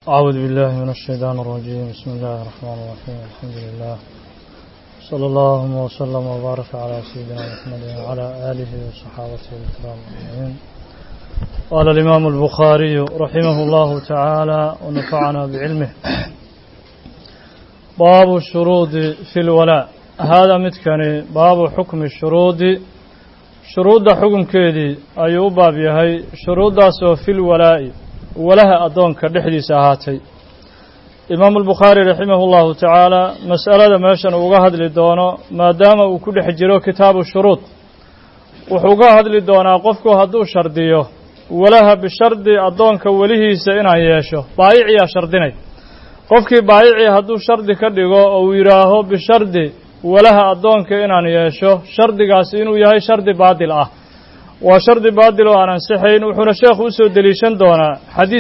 أعوذ بالله من الشيطان الرجيم. بسم الله الرحمن الرحيم. الحمد لله صلى الله وسلم وبارك على سيدنا محمد وعلى آله وصحابته الكرام أجمعين. قال الإمام البخاري رحمه الله تعالى ونفعنا بعلمه: باب الشروط في الولاء. هذا متكني باب حكم الشروط. شروط حكم كيدي أيوب باب يهي شروط في الولاء ولها أدون كدحدي ساهاتي. إمام البخاري رحمه الله تعالى مسألة ماشان وقاهد للدونا ما دام وكل حجرو كتاب الشروط وحقاهد للدونا قفكو هدو شرديو ولها بشرد أدون كوله سئنا ياشو بايعي شرديني قفكي بايعي هدو شرد كدقو أو يراهو بشرد ولها أدون كإنا ياشو شرد قاسينو يهي شرد بادل وشرط باطل وأنا صحيح وحنا شيخ وسو دليشان دونا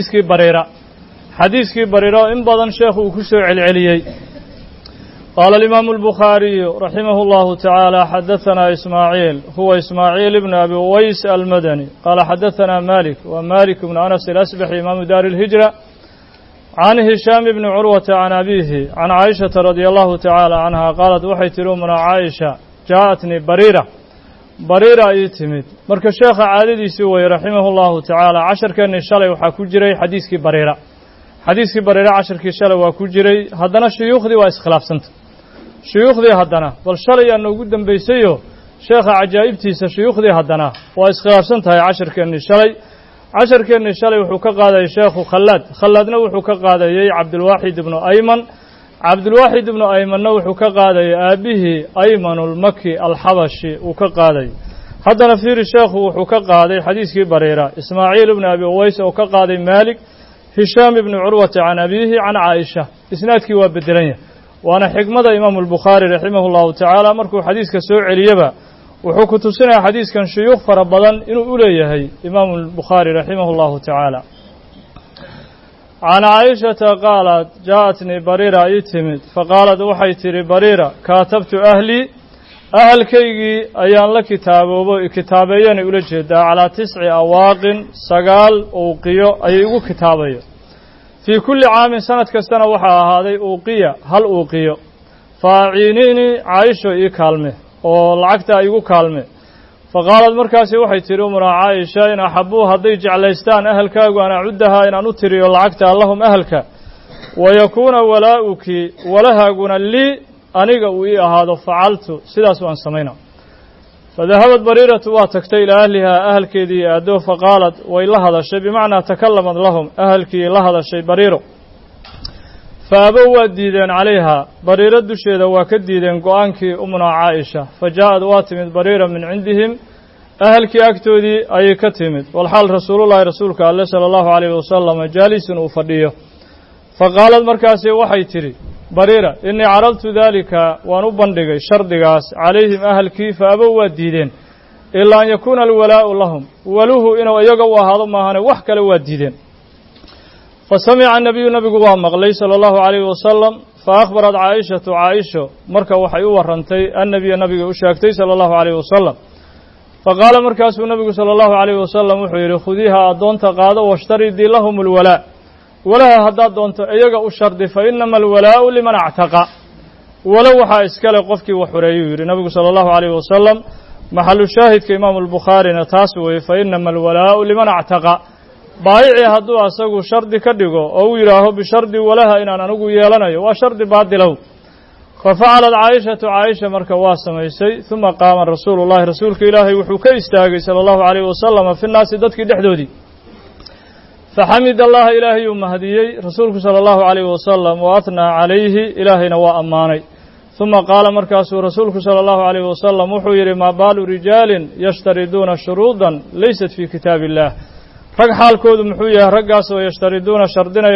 حديث بريرة إن بدن شيخ وكسو علي. قال الإمام البخاري رحمه الله تعالى: حدثنا إسماعيل هو إسماعيل بن أبي ويس المدني قال حدثنا مالك ومالك بن أنس الأسبحي إمام دار الهجرة عن هشام بن عروة عن أبيه عن عائشة رضي الله تعالى عنها قالت: وحيت من عائشة جاءتني بريرة يتمد marka sheekha caadadiisi way rahimahullahu ta'ala 10 kan shalay waxa ku jiray xadiiskii Bariira 10kii shalay waa ku jiray haddana shuyuukhdii waa iskhilaafsantay shuyuukhdii haddana bal shalay aan ugu dambaysayo sheekha ajaa'ibtiisa shuyuukhdii haddana waa iskhilaafsantahay 10 kan shalay wuxuu ka qaaday sheekhu Khalladna wuxuu ka qaadayay Abdulwahid ibn Ayman ibn Aymanna wuxuu ka qaaday aabihi Aymanul Makki al-Habashi uu ka qaaday haddana fiiri sheekhu wuxuu ka qaaday xadiiskii Bariira Ismaaciil ibn Abi Uways oo ka qaaday Malik Hisham ibn Urwa can abihi can Aisha isnaadkii waa bedelanya waana xigmada Imam al-Bukhari rahimahullahu ta'ala markuu xadiiska soo celiyaba wuxuu ku tusinayaa xadiiskan shuyuukh fara badan inuu u leeyahay Imam al-Bukhari rahimahullahu ta'ala. عن عائشة قالت: جاءتني بريرة يتمد فقالت وحي تري بريرة كاتبت أهل كيجي أيان لك كتابيين أولجد على 9 أواق سقال أوقية أيقو كتابية في كل عام سنة كسنة وحا هذه أوقية هل أوقية فاعينيني عائشة كالمة والعكت أيقو كالمة فقالت مركاسي وحي تري من عائشة إن أحبوها ضيج على إستان أهلك وأنا أعدها إن أنتري والعكت اللهم أهلك ويكون ولاؤك ولها قنا لي أنيق وإيه هذا فعلت سداس وأن سمينا. فذهبت بريرة واتكت إلى أهلها أهل كذي أدو فقالت وإلا هذا الشيء بمعنى تكلمت لهم أهل كي لا هذا الشيء بريرة فأبوا الديدين عليها بريرة دشيدة وكديدين قوانك أمنا عائشة فجاءت واتمت بريرة من عندهم أهل كي أكتودي أي كتمت والحال رسول الله رسولك الله صلى الله عليه وسلم جالس وفضيه فقالت مركاسي وحي تري بريرة إني عرضت ذلك ونبندق شردقاس عليهم أهل كي فأبوا الديدين إلا أن يكون الولاء لهم ولوه إنه يقوى هذا ما هنا وحك لو الديدين. فسمع النبي قوام مغلي صلى الله عليه وسلم فأخبرت عائشة مركا وحي ورنتي النبي أشاكتي صلى الله عليه وسلم فقال مركاس النبي صلى الله عليه وسلم وحيري خذيها أدون تقاضى واشتري لهم الولاء ولا هداد دونت ايغا وشرد فإنما الولاء لمن اعتقى ولو وحا اسكال قفكي وحريو النبي صلى الله عليه وسلم محل الشاهد كإمام البخاري نتاسوي فإنما الولاء لمن اعتقى بايعي هدو اسغو شرد كدغو او يراهو بشرد ولها ان انا نغو يلانيو وشرد بادلو. ففعلت عائشة مركا واسميسي ثم قام رسول الله رسولك إلهي وحو كاستاغي صلى الله عليه وسلم في الناس ددك دحدودي فحمد الله إلهي ومهديي رسولك صلى الله عليه وسلم وأثنى عليه إلهينا وأماني ثم قال مركز رسولك صلى الله عليه وسلم وحير ما بال رجال يشترطون شروطا ليست في كتاب الله رق حال كود محوية رقاس ويشترطون شرطنا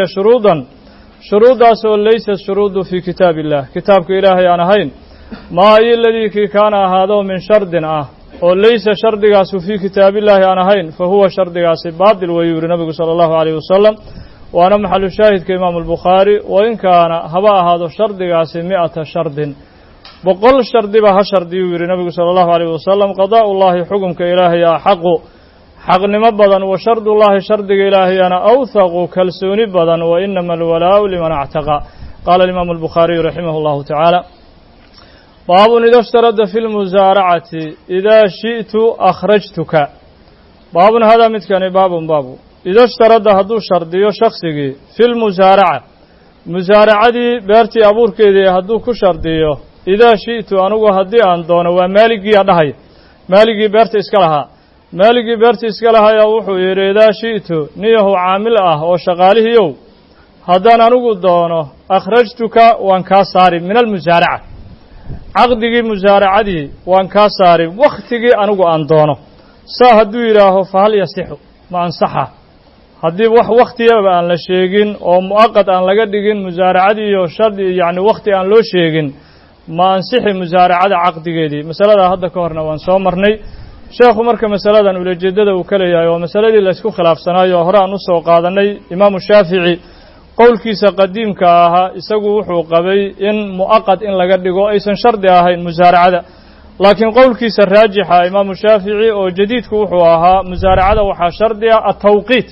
شروطا ليست شروط في كتاب الله كتابك إلهي أنا هين ما الذي كان هذا من شرط وليس شرطigaas في كتاب الله أنا هين فهو شرطigaas باطل ويوري النبي صلى الله عليه وسلم وأنا محل الشاهد كإمام البخاري وإن كان هبا هذا شرطigaas 100 شرط بقول شرط بها شرط يوري النبي صلى الله عليه وسلم قضاء الله حكمك إلهي حق xaqnimo badan wa shardullahi shardiga ilaahiyana awthaqu kalsooni badan wa inama alwalaa'u liman actaqa qaala alimaamu albukhaariyu raximah allahu tacaala baabun ida ishtarada fi lmusaaracati idaa shi'tu akhrajtuka baabun hadaa midkani baabun baabu ida ishtarada hadduu shardiyo shaksigii fi lmusaaraca musaaracadii beertii abuurkeedii hadduu ku shardiyo idaa shi'tu anigu haddii aan doono waa maaligiiyaa dhahay maaligii beerta iska lahaa maaligii beerta iska lahayaa wuxuu yidhi idaa shi'tu niyahu caamil ah oo shaqaalihiiow haddaan anigu doono akhrajtuka waan kaa saari min almusaaraca caqdigii musaaracadii waan kaa saari wakhtigii anigu aan doono saa hadduu yidhaaho fahal yasixu ma ansaxa haddii wax wakhtiyaba aan la sheegin oo mu'aqad aan laga dhigin musaaracadii iyo shardi yacni wakhti aan loo sheegin ma ansixi musaaracada caqdigeedii masaladaa hadda ka horna waan soo marnay sheekhu marka masaladan ulajeeddada uu ka leeyahay waa masaladii laysku khilaafsanaayo hore aan u soo qaadanay imaamu shaafici qowlkiisa qadiimka ahaa isagu wuxuu qabay in mu'aqad in laga dhigo aysan shardi ahayn musaaracada laakiin qowlkiisa raajixa imaamu shaafici oo jadiidku wuxuu ahaa musaaracada waxaa shardi ah atawqiit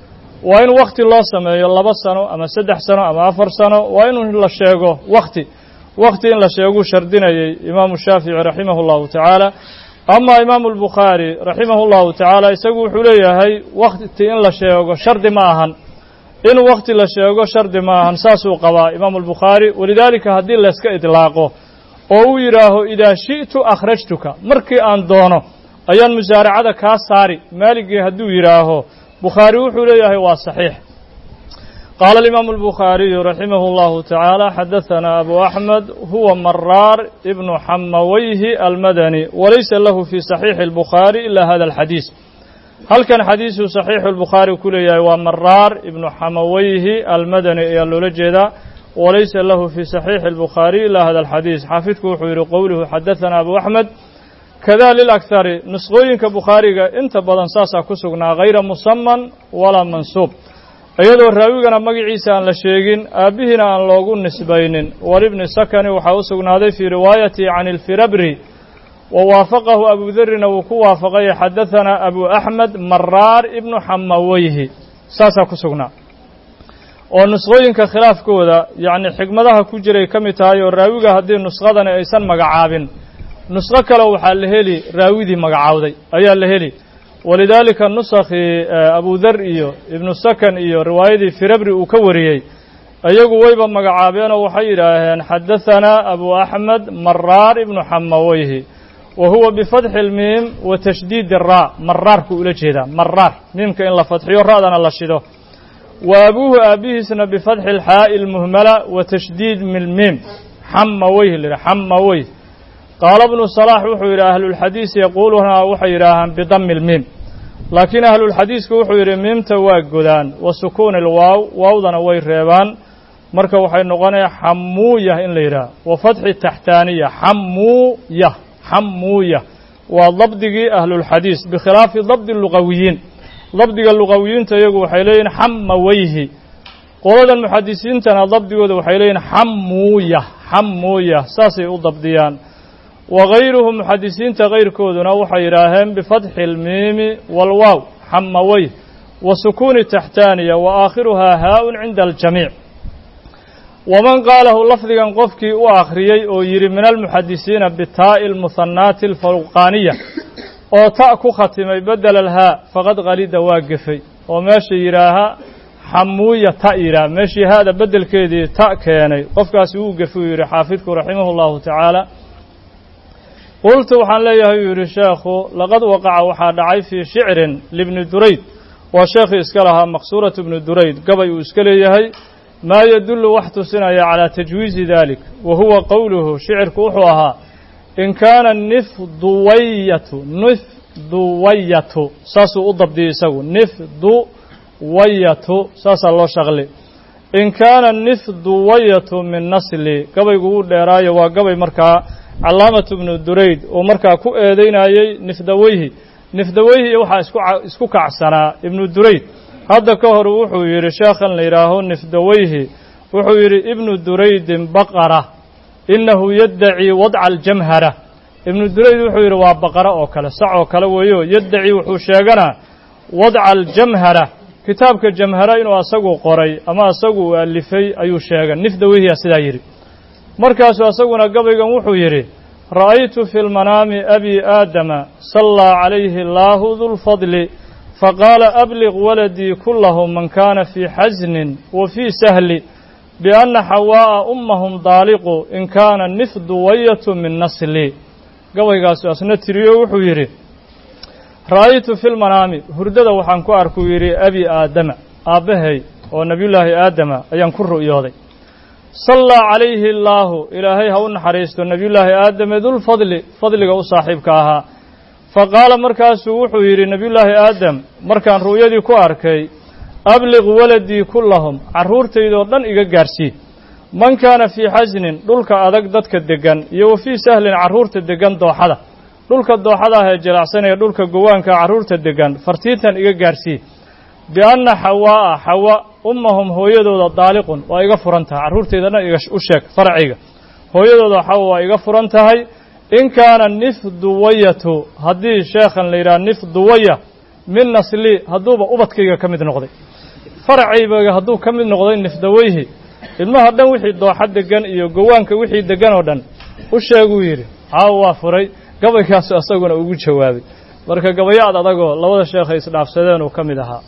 waa in wakhti loo sameeyo 2 sano ama 3 sano ama 4 sano waa in la sheego wakhti in la sheeguu shardinayay imaamu shaafici raximah اllahu tacaala ama imaamu albukhaari raximah اllahu tacaala isagu wuxuu leeyahay wakhti in la sheego shardi ma ahan in wakhti la sheego shardi ma ahan saasuu qabaa imaamu albukhaari walidaalika haddii layska idlaaqo oo uu yidhaaho idaa shi'tu akhrajtuka markii aan doono ayaan musaaracada kaa saari maaligii hadduu yidhaaho bukhaari wuxuu leeyahay waa saxiix qaala alimaamu albukhaariyu raximah اllahu tacaala xadaثana abu axmed huwa maraar ibnu xamawayhi almadani walaysa lahu fi saxiixi اlbukhaari ila hada alxadiis halkan xadiisuu saxiixu اlbukhaari ku leeyahay waa maraar ibnu xamawayhi almadani ayaa loola jeedaa walaysa lahu fi saxiixi اlbukhaari ila hada alxadiis xaafidku wuxuu yidhi qowluhu xadaثana abu axmed kada lilakhari nusqooyinka bukhaariga inta badan saasaa ku sugnaa hayra musaman walaa mansuub iyadoo raawigana magaciisa aan la sheegin aabbihiina aan loogu nisbaynin walibni sakani waxaa u sugnaaday fii riwaayati can ilfirabri wa waafaqahu abu darrina wuu ku waafaqay xadaثana abu axmed maraar ibnu xamawayhi saasaa ku sugnaa oo nusqooyinka khilaafkooda yacni xigmadaha ku jiray ka mid tahay oo raawiga haddii nusqadani aysan magacaabin nusqo kale waxaa la heli raawidii magacaawday ayaa la heli walidaalika nusakhii abu dar iyo ibnu sakan iyo riwaayadii firabri uu ka wariyey iyagu wayba magacaabeenoo waxay yidhaaheen xadaثana abu axmed maraar ibnu xamawayhi wa huwa bifatxi اlmiim wa tashdiid الraa maraarku ula jeedaa maraar miimka in la fadxiyo ra'dana la shido wa abuuhu aabihiisna bifatxi اlxaa'i اlmuhmala wa tashdiid milmiim xamawayhi la yidhaha xamawayh qaala bnu salaax wuxuu yidhi ahlulxadiis yaquuluuna waxay yidhaahaan bidami lmiim laakiin ahlulxadiisku wuxuu yidhi miimta waa godaan wa sukuuni ilwaaw waawdana way reebaan marka waxay noqonaya xamuuyah in la yidhaha wa fatxi taxtaaniya xamuuyah waa dabdigii ahlulxadiis bikhilaafi dabdi lugawiyiin dabdiga lugawiyiinta iyagu waxay leeyihin xamawayhi qoladan muxadisiintana dabdigooda waxay leeyihin xamuuyah saasay u dabdiyaan wagayruhu muxadisiinta kayrkooduna waxay yidhaaheen bifatxi اlmiimi wاlwaaw xamawayh wa sukuuni taxtaaniya wa aakhiruhaa haa-un cinda aljamiic waman qaalahu lafdigan qofkii u akhriyey oo yidhi min almuxadisiina bitaa'i اlmuhanaati alfawqaaniya oo ta' ku khatimay bedel alhaa faqad kalida waa gefay oo meesha yidhaaha xamuuya ta yidhaah meeshii haada bedelkeedii ta' keenay qofkaasi wuu gefay uu yidhi xaafidku raximah اllahu tacaala qultu waxaan leeyahay uu yidhi sheekhu laqad waqaca waxaa dhacay fii shicrin libni durayd waa sheekhii iska lahaa maqsuuratu bni durayd gabay uu iska leeyahay maa yadullu wax tusinaya calaa tajwiizi dalik wa huwa qowluhu shicirku wuxuu ahaa in kaana nifduwayatu saasuu u dabdiyey isagu nifduwayatu saasaa loo shaqli in kaana nifduwayatu min nasli gabaygu wuu dheeraayo waa gabay markaa calaamatu bnu durayd oo markaa ku eedeynayey nifdaweyhi waxaa isku kacsanaa ibnu durayd hadda ka hor wuxuu yidhi sheekhan la yidhaaho nifdaweyhi wuxuu yidhi ibnu duraydin baqara inahu yaddacii wadca aljamhara ibnu durayd wuxuu yidhi waa baqara oo kale sac oo kale weeyo yaddacii wuxuu sheeganaa wadca aljamhara kitaabka jamhara inuu asagu qoray ama asagu uu alifay ayuu sheegay nifdawihiya sidaa yidhi markaasuu asaguna gabaygan wuxuu yidhi ra'aytu fi lmanaami abi aadama sallaa calayhi allaahu dulfadli faqaala abliq waladii kullahu man kaana fii xasnin wa fii sahli bianna xawaa'a ummahum daaliqu in kaana nifdu wayatu min nasli gabaygaasu asna tiriyo wuxuu yidhi ra'aytu fi lmanaami hurdada waxaan ku arkuu yidhi abi aadama aabbahay oo nebiyullaahi aadama ayaan ku ru'yooday sallaa calayhi allaahu ilaahay ha u naxariisto nebiyullaahi aadame dulfadli fadliga u saaxiibka ahaa faqaala markaasuu wuxuu yidhi nebiyullaahi aadam markaan ru'yadii ku arkay abliq waladii kullahum carruurtaydoo dhan iga gaarsii man kaana fii xasnin dhulka adag dadka deggan iyo wa fii sahlin carruurta deggan dooxada dhulka dooxada ah ee jilacsanaya dhulka gowaanka carruurta deggan fartiintan iga gaarsii bianna xawaa'a xawa ummahum hooyadooda daaliqun waa iga furan tahay carruurtayda dhan u sheeg faracayga hooyadooda xawa waa iga furan tahay in kaana nifduwayatu haddii sheekhan la yidhaha nifduwaya min nasli hadduuba ubadkayga ka mid noqday faracaybaga hadduu ka mid noqday nifdawayhi ilmaha dhan wixii dooxa deggan iyo gowaanka wixii deggan oo dhan u sheeguu yidhi caawa waa furay gabaykaasu asaguna ugu jawaabay marka gabayo ad adagoo labada sheekhay isdhaafsadeen uu ka mid ahaa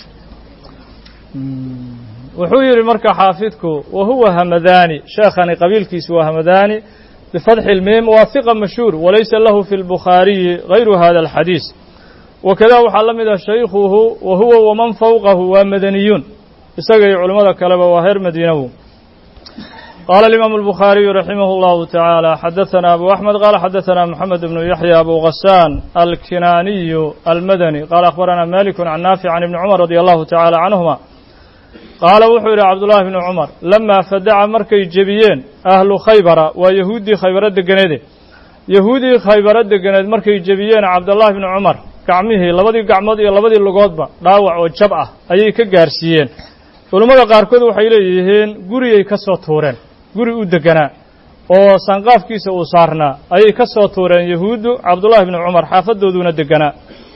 wuxuu yidhi marka xaafidku wa huwa hamadani sheekhani qabiilkiisu waa hamadani bifatxi ilmiim waa hiqa mashhuur walaysa lahu fi lbukhaariyi gayru hada alxadiis wakada waxaa la mid ah shaykhuhu wa huwa waman fawqahu waa madaniyuun isaga iyo culimmada kaleba waa reer madiinawu qaala alimaamu albukhaariyu raximah allahu tacaala xadaثana abu axmed qaala xadaثana moxamed bnu yaxya abu ghasaan alkinaaniyu almadani qaala akhbarana maliku can naafic can ibni cumar radi allahu tacala canhuma qaala wuxuu yidhi cabdullaahi bnu cumar lamaa fadaca markay jebiyeen ahlu khaybara waa yahuuddii khaybaro deganeede yahuudii khaybaro deganeed markay jebiyeen cabdullaahi bnu cumar gacmihii labadii gacmood iyo labadii lugoodba dhaawac oo jab ah ayay ka gaarsiiyeen culammada qaarkood waxay leeyihiin gurigay ka soo tuureen guri u deganaa oo sanqaafkiisa uu saarnaa ayay ka soo tuureen yahuuddu cabdullaahi bnu cumar xaafadooduna deganaa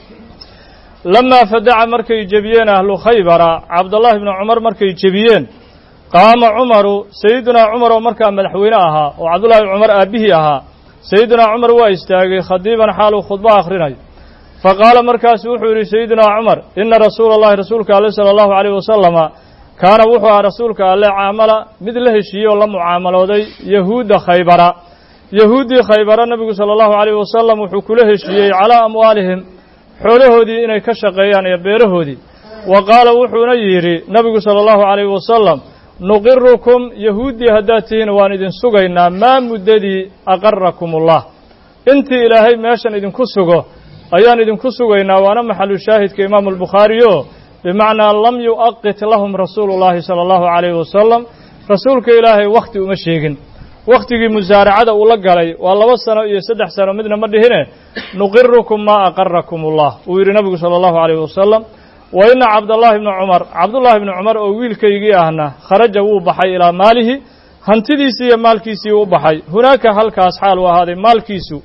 lamaa fadaca markay jebiyeen ahlu khaybara cabdullaahi bnu cumar markay jebiyeen qaama cumaru sayidunaa cumar oo markaa madaxweyne ahaa oo cabdullahi bnu cumar aabbihii ahaa sayidunaa cumar waa istaagay khadiiban xaaluu khudba akhrinayo faqaala markaasu wuxuu yidhi sayidunaa cumar ina rasuula allahi rasuulka alle sala allahu calayh wasalama kaana wuxuu ahaa rasuulka alle caamala mid la heshiiyey oo la mucaamalooday yahuudda khaybara yahuuddii khaybara nebigu sala allahu calayh wasalam wuxuu kula heshiiyey calaa amwaalihim xoolahoodii inay ka shaqeeyaan iyo beerahoodii wa qaala wuxuuna yidhi nebigu sala allahu calayh wasalam nuqirukum yahuuddii haddaad tihiin waan idin sugaynaa maa muddadii aqarakumullah intii ilaahay meeshan idinku sugo ayaan idinku sugaynaa waana maxalu shaahidka imaamu albukhaariyo bimacnaa lam yu'aqit lahum rasuulu llahi sala allahu calayhi wasalam rasuulka ilaahay wakhti uma sheegin wakhtigii musaaracada uu la galay waa 2 sano iyo 3 sano midna ma dhihine nuqirukum maa aqarakum ullah uu yidhi nabigu sala allahu calayhi wasalam wa ina cabdallaahi bnu cumar oo wiilkaygii ahna kharaja wuu baxay ilaa maalihi hantidiisii iyo maalkiisii u baxay hunaaka halkaas xaal uu ahaaday maalkiisu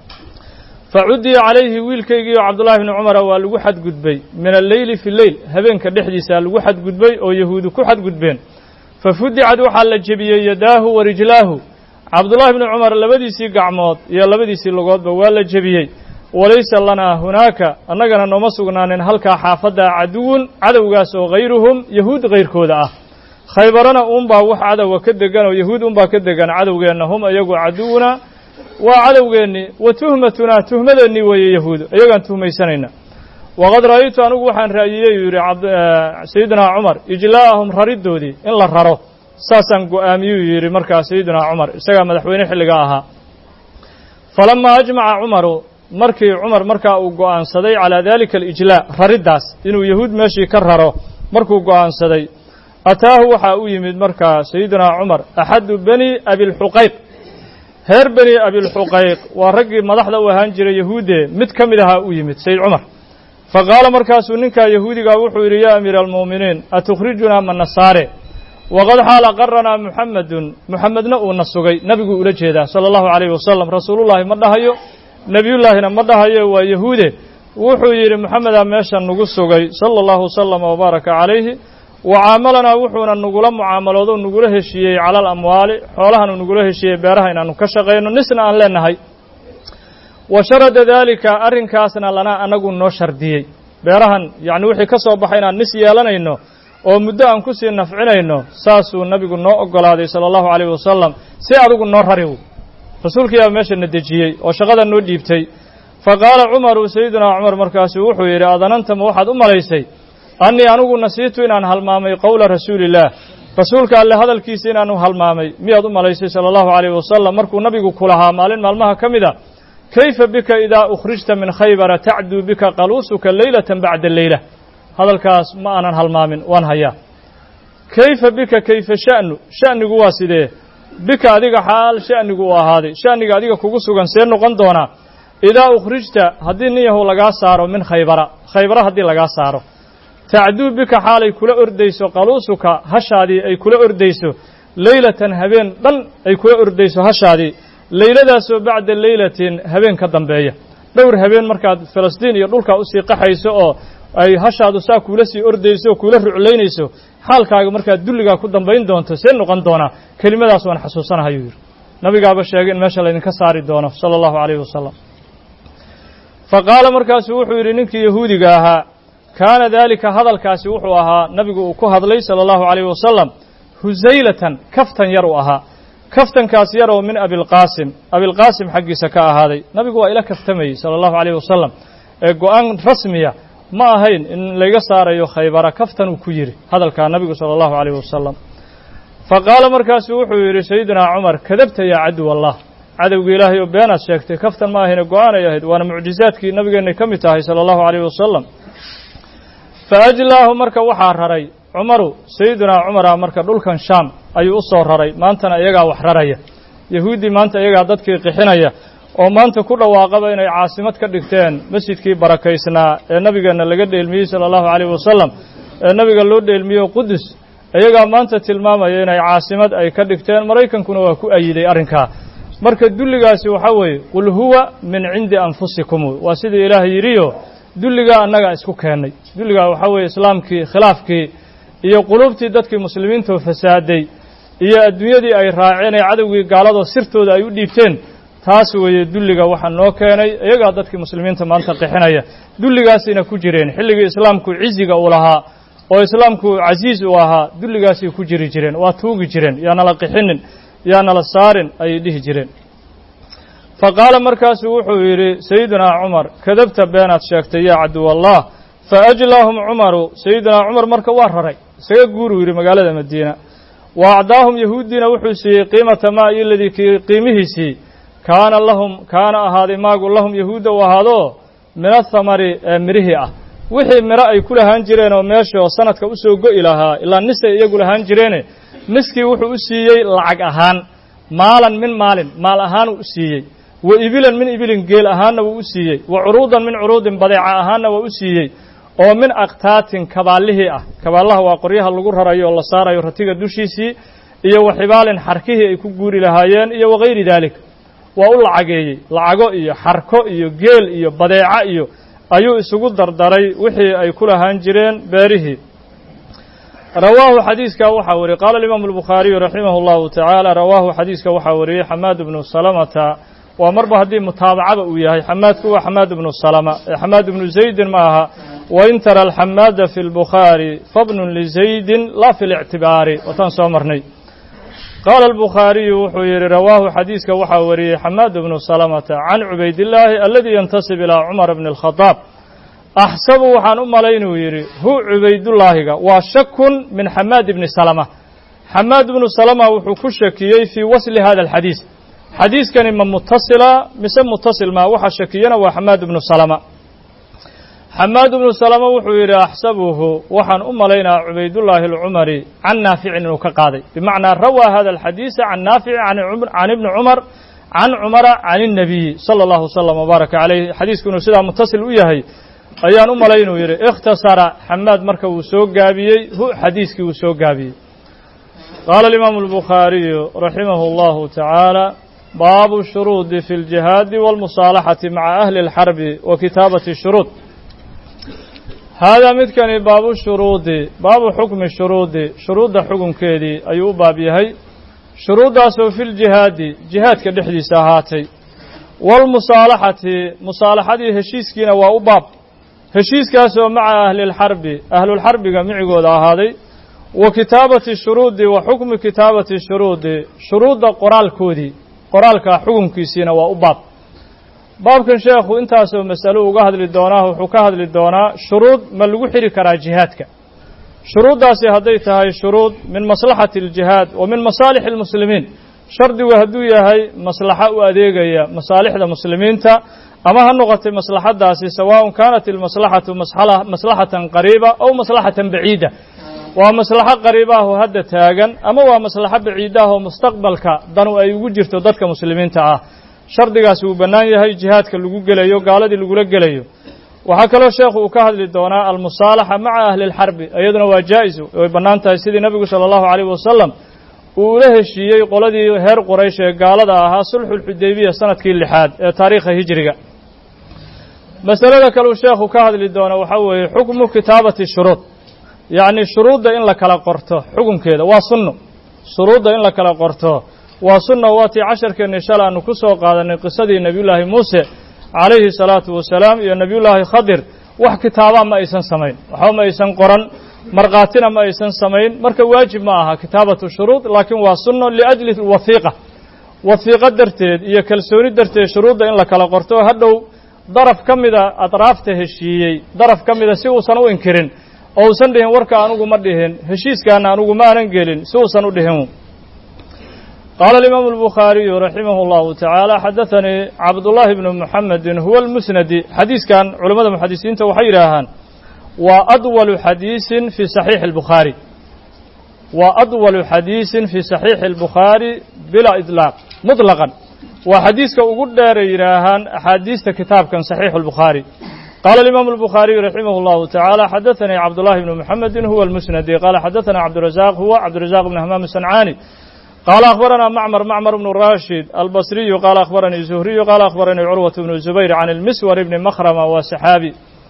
facudiya calayhi wiilkaygiioo cabdullaahi bni cumara waa lagu xadgudbay min alleyli fi leyl habeenka dhexdiisa lagu xadgudbay oo yahuudi ku xadgudbeen fafudicad waxaa la jebiyey yadaahu wa rijlaahu cabdullaahi bni cumar labadiisii gacmood iyo labadiisii lugoodba waa la jebiyey walaysa lanaa hunaaka annagana nooma sugnaanin halkaa xaafaddaa caduwun cadowgaas oo hayruhum yahuud kayrkooda ah khaybarana uunbaa wax cadowa ka degan oo yahuud unbaa ka degan cadowgeenna hum iyagu caduwuna waa cadowgeennii wa tuhmatunaa tuhmadeennii weeye yahuud iyagaan tuhmaysanayna waqad ra'aytu anigu waxaan ra'yiyey uu yidhi sayidunaa cumar ijlaa'ahum rariddoodii in la raro saasaan go'aamiyuu yidhi markaa sayidunaa cumar isagaa madaxweyne xilliga ahaa falamaa ajmaca cumaru markii cumar markaa uu go'aansaday calaa daalika alijlaa rariddaas inuu yahuud meeshii ka raro markuu go'aansaday ataahu waxaa u yimid markaa sayidunaa cumar axadu bani abilxuqayq reer beni abilxuqayq waa raggii madaxda u ahaan jiray yahuuddee mid ka mid ahaa u yimid sayid cumar fa qaala markaasuu ninkaa yahuudigaa wuxuu yidhi yaa amiira almu'miniin atukhrijunaa ma nasaare waqad xaala qaranaa muxammedun muxamedna uuna sugay nebiguu ula jeedaa sala allahu calayhi wasalam rasuulullaahi ma dhahayo nebiyullaahina ma dhahayo waa yahuude wuxuu yidhi moxameda meeshan nagu sugay sala allahu wasalama wabaaraka calayhi wacaamalanaa wuxuuna nagula mucaamaloodo nagula heshiiyey cala alamwaali xoolahanu nagula heshiiyey beeraha inaanu ka shaqayno nisna aan leenahay wa sharada daalika arrinkaasna lanaa anagu noo shardiyey beerahan yacni wixii ka soo baxay inaan nis yeelanayno oo muddo aan ku sii nafcinayno saasuu nabigu noo oggolaaday sala allahu calayhi wasalam si adigu noo rari rasuulkiiyaa meesha na dejiyey oo shaqada noo dhiibtay fa qaala cumaru sayidunaa cumar markaasu wuxuu yidhi adananta ma waxaad u malaysay annii anigu nasiitu inaan halmaamay qowla rasuulillaah rasuulka alle hadalkiisa inaanu halmaamay miyaad u malaysay sala allahu calayhi wasalam markuu nabigu ku lahaa maalin maalmaha ka mid a kayfa bika idaa ukhrijta min khaybara tacduu bika qaluusuka leylatan bacda leyla hadalkaas ma aanan halmaamin waan hayaa kayfa bika kayfa sha'nu sha'nigu waa sidee bika adiga xaal sha'nigu uu ahaaday sha'niga adiga kugu sugan see noqon doonaa idaa ukhrijta haddii nin yahow lagaa saaro min khaybara haddii lagaa saaro tacduu bika xaalay kula ordayso qaluusuka hashaadii ay kula ordayso leylatan habeen dhan ay kula ordayso hashaadii leyladaasoo bacda leylatin habeen ka dambeeya dhowr habeen markaad filistiin iyo dhulkaa usii qaxayso oo ay hashaadu saa kuula sii ordayso oo kuula ruclaynayso xaalkaaga markaad dulligaa ku dambayn doonto see noqon doonaa kelimadaas waan xasuusanahayuu yidhi nabigaaba sheegay in meesha laydinka saari doono sala allahu calayhi wasalam fa qaala markaasuu wuxuu yidhi ninkii yahuudiga ahaa kaana daalika hadalkaasi wuxuu ahaa nabigu uu ku hadlay sala allahu calayhi wasalam husaylatan kaftan yar uu ahaa kaftankaas yar oo min abilqaasim xaggiisa ka ahaaday nabigu waa ila kaftamayey sala allahu calayhi wasalam ee go-aan rasmiya ma ahayn in layga saarayo khaybara kaftan uu ku yidhi hadalkaa nabigu sala allahu calayhi wasalam fa qaala markaasuu wuxuu yidhi sayidunaa cumar kadabta yaa caduw allah cadowga ilaahay oo beenaad sheegtay kaftan ma ahayne go-aanay ahayd waana mucjizaadkii nabigeennay ka mid tahay sala allahu calayhi wasalam fa ajlaahu marka waxaa raray cumaru sayidunaa cumara marka dhulkan shaam ayuu u soo raray maantana iyagaa wax raraya yahuuddii maanta iyagaa dadkii qixinaya oo maanta ku dhawaaqaba inay caasimad ka dhigteen masjidkii barakaysnaa ee nabigeenna laga dheelmiyey sala allahu calayhi wasalam ee nabiga loo dheelmiyo qudus iyagaa maanta tilmaamaya inay caasimad ay ka dhigteen maraykankuna waa ku ayiday arrinkaa marka dulligaasi waxaa weeye qul huwa min cindi anfusikum waa sidii ilaahay yidhiyo dulligaa annagaa isku keennay dulligaa waxaa weeye islaamkii khilaafkii iyo quluubtii dadkii muslimiintoo fasaaday iyo adduunyadii ay raaceen ee cadowgii gaaladoo sirtooda ay u dhiibteen taas weeye dulliga waxaa noo keenay iyagaa dadkii muslimiinta maanta qixinaya dulligaasayna ku jireen xilligii islaamku ciziga uu lahaa oo islaamku casiiz uu ahaa dulligaasay ku jiri jireen waa tuugi jireen yaa nala qixinin yaa nala saarin ayay dhihi jireen fa qaala markaasuu wuxuu yidhi sayidunaa cumar kadabta beenaad sheegtay yaa caduwallah fa ajlaahum cumaru sayidunaa cumar marka waa raray isaga guuruu yidhi magaalada madiina wa acdaahum yahuuddiina wuxuu siiyey qiimata maa iyo ladii qiimihiisii kaana ahaaday maagu lahum yahuudda u ahaadoo min athamari ee midhihii ah wixii midho ay ku lahaan jireen oo meeshoo sanadka u soo go'i lahaa ilaa nisay iyagu lahaan jireene niskii wuxuu u siiyey lacag ahaan maalan min maalin maal ahaanuu u siiyey wa ibilan min ibilin geel ahaanna wuu u siiyey wa curuudan min curuudin badeeca ahaanna waa u siiyey oo min aqtaatin kabaallihii ah kabaallaha waa qoryaha lagu rarayo oo la saarayo ratiga dushiisii iyo wa xibaalin xarkihii ay ku guuri lahaayeen iyo wakayri daalik waa u lacageeyey lacago iyo xarko iyo geel iyo badeeca iyo ayuu isugu dardaray wixii ay ku lahaan jireen beerihii rawaahu xadiiskaa waxaa wariyey qaala alimaamu albukhaariyu raximahu allahu tacaala rawaahu xadiiska waxaa wariyey xamaad ibnu salamata waa marba haddii mutaabacaba uu yahay xamaadku waa xamaad ibnu salama ee xamaad ibnu zaydin ma aha wain tara alxamaada fi lbukhaari fabnun lizaydin laa fi lictibaari wataan soo marnay qaala albukhaariyu wuxuu yidhi rawaahu xadiiska waxaa wariyey xamaad ibnu salamata can cubaydillaahi aladii yantasib ilaa cumar bni alkhadaab axsabu waxaan u malaynuu yidhi hu cubaydullaahiga waa shakun min xamaad ibni salama xamaad ibnu salama wuxuu ku shakiyey fii wasli hada alxadiis xadiiskani ma mutasila mise mutasil ma waxa shakiyana waa xamaad ibnu salama xamaad ibnu salama wuxuu yidhi axsabuhu waxaan u malaynaa cubaydullaahi alcumari can naaficin inuu ka qaaday bimacnaa rawaa hada alxadiisa can naafici can ibni cumar can cumara can الnabiyi salى اllahu wslam wbaaraka calayh xadiisku inuu sidaa mutasil u yahay ayaan u malay inuu yidhi ikhtasara xamaad marka wuu soo gaabiyey xadiiskii wuu soo gaabiyey qaala alimaamu albukhaariyu raximahu اllahu tacaala baabu shuruudi fi اljihaadi wاlmusaalaxati maca ahli اlxarbi wa kitaabati shuruud هذا مدكني باب الشروط باب حكم الشروط شروط حكم كيدي أيو باب يهي شروط في الجهاد جهاد كدحدي ساهاتي والمصالحة مصالحة هشيس كينا وأباب هشيس كاسو مع أهل الحرب جميع قول هذه وكتابة الشروط وحكم كتابة الشروط شروط قرال كودي قرال كحكم كيسينا وأباب باب كان شيخ انت اسو مسألة وقهد للدوناه وحكاهد للدوناه شروط ما لغو حري كرا جهادك شروط داسي هديتها هاي شروط من مصلحة الجهاد ومن مصالح المسلمين شرط وهدوية هاي مصلحة وأديقية مصالح المسلمين تا أما هالنقطة مصلحة داسي سواء كانت المصلحة مصلحة قريبة أو مصلحة بعيدة ومصلحة قريبة هو هدى تاغن أما ومصلحة بعيدة هو مستقبلك دانو أي وجرت ضدك مسلمين تا shardigaas uu bannaan yahay jihaadka lagu gelayo gaaladii lagula gelayo waxaa kaloo sheekhu uu ka hadli doonaa almusaalaxa maca ahli alxarbi iyaduna waa jaa-is way bannaan tahay sidii nabigu sala allahu calayhi wasalam uu ula heshiiyey qoladii reer quraysh ee gaalada ahaa sulxulxudaybiya sanadkii 6aad ee taariikha hijriga masalada kale uu sheekhu ka hadli doona waxaa weeye xukmu kitaabati shuruud yacni shuruudda in la kala qorto xukunkeeda waa sunno shuruudda in la kala qorto وسنة واتي عشر كن شاء أن كسو قادن قصة نبي الله موسى عليه الصلاة والسلام يا نبي الله خضر وحكتابا ما إيسان سمين وحوما إيسان قرن مرقاتنا ما إيسان سمين مركا واجب معها كتابة الشروط لكن وسنة لأجل الوثيقة وثيقة درتيد إيا كالسوري درتيد شروط إن لك لقرتو هدو ضرف كمدا أطرافته الشيء ضرف كمدا سيو سنو إنكرين أو سندهن وركا أنوغو مدهن هشيس كان أنوغو ما ننجلين سيو سنو دهن قال الإمام البخاري رحمه الله تعالى حدثني عبد الله بن محمد هو المسندي حديث كان علماء المحدثين توحيراهان وأطول حديث في صحيح البخاري وأطول حديث في صحيح البخاري بلا إطلاق مطلقا وحديث كأقول داريراهان أحاديث كتاب كان صحيح البخاري قال الإمام البخاري رحمه الله تعالى حدثني عبد الله بن محمد هو المسندي قال حدثنا عبد الرزاق هو عبد الرزاق بن همام الصنعاني قال أخبرنا معمر بن راشد البصري قال أخبرني زهري قال أخبرني عروة بن الزبير عن المسور بن مخرمة وسحابي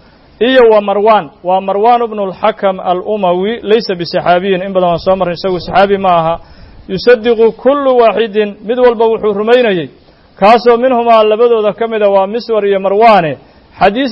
ومروان بن الحكم الأموي ليس بسحابي إن بدأ صامر يسوي سحابي معها يصدق كل واحد مدول بوح رميني كاسو منهما لبدو ذكمد ومسور مروان حديث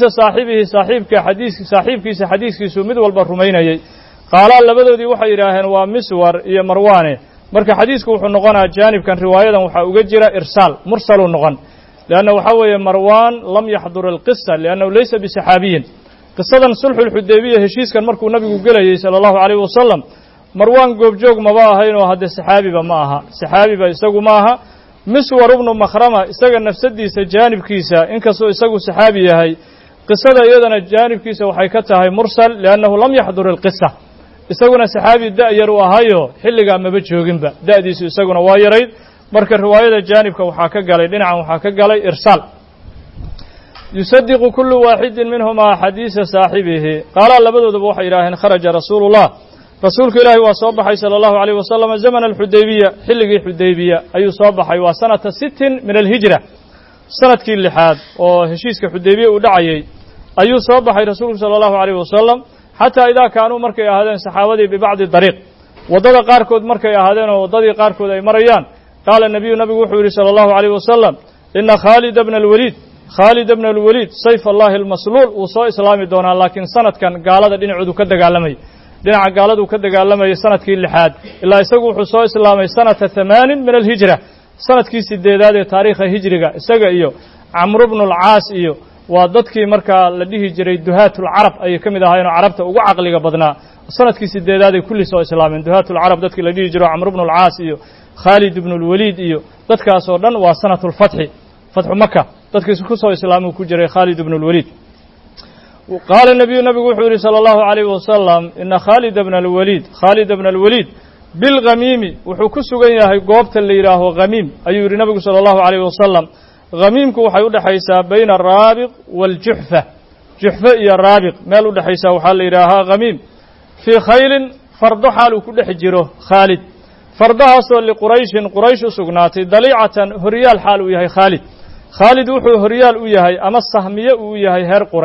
صاحبك حديث مدول برميني قال لبدو دي وحي راهن ومسور مروان marka xadiisku wuxuu noqonaa jaanibkan riwaayadan waxa uga jira irsaal mursal noqon laana waxa weeye marwan lam yahdur alqissa laana laysa bi sahabiyin qisadan sulhul hudaybiyah heshiiskan markuu nabigu galayay sallallahu alayhi wasallam marwan goobjoog ma ahayn oo hadda saxaabiba ma aha saxaabiba isagu ma aha miswar ibn makhrama isaga nafsadiisa jaanibkiisa inkastoo isagu saxaabi yahay qisada iyadana jaanibkiisa waxay ka tahay mursal laanahu lam yahdur alqissa isaguna saxaabi da'yar u ahayo xilliga maba jooginba da'diisu isaguna waa yarayd marka riwaayada jaanibka waxa ka galay dhinacan waxa ka galay irsaal yusaddiqu kullu waahidin minhuma hadith saahibihi qala labadooda waxay yiraahdeen kharaja rasuulullah rasuulka ilaahi waa soo baxay sallallahu alayhi wasallam zaman al-hudaybiyah xilligii hudaybiyah ayuu soo baxay waa sanata 6 min al-hijra sanadkii 6aad oo heshiiska hudaybiyah u dhacayay ayuu soo baxay rasuulka sallallahu alayhi wasallam حتى إذا كانوا مركي أهدين صحابتي ببعض الطريق وضد قاركود مركي أهدين وضد قاركود أي مريان قال النبي وحوري صلى الله عليه وسلم إن خالد بن الوليد سيف الله المسلول وصو إسلامي دونا لكن سنة كان قالد دين عدو كدق علمي دين قالدو كدق علمي سنة كي اللحاد إلا يسقو حصو إسلامي سنة 8 من الهجرة سنة كي سديداد تاريخ هجرة إسقا إيو عمرو بن العاص إيو وددكي marka la dhihi jiray duhaatul arab ay kamid ahaayeen arabta ugu aqliga badnaa sanadkii 8aad ay kulli soo islaameen duhaatul arab dadkii la dhihi jiray Amr ibn al-Aas iyo Khalid ibn al-Walid iyo dadkaas oo dhan waa sanatul fathu Makkah dadkii ku soo islaamay ku jiray Khalid ibn al-Walid وقال النبي وحوري صلى الله عليه وسلم إن خالد بن الوليد بالغميم wuxuu ku sugan yahay goobta la yiraahdo Ghamim ayuu yiri nabigu صلى الله عليه وسلم غميمku waxay u dhaxaysaa bayna raabiq wal juhfa iyo raabiq meel u dhaxaysaa waxa la yiraahaa Ghamim fi khaylin fardo xaal ku dhex jiro Khalid fardahaas oo li Quraysh u sugnaatay daliicatan horiyaal xaal u yahay Khalid wuxuu horiyaal u yahay ama sahmiye u yahay heer Quraysh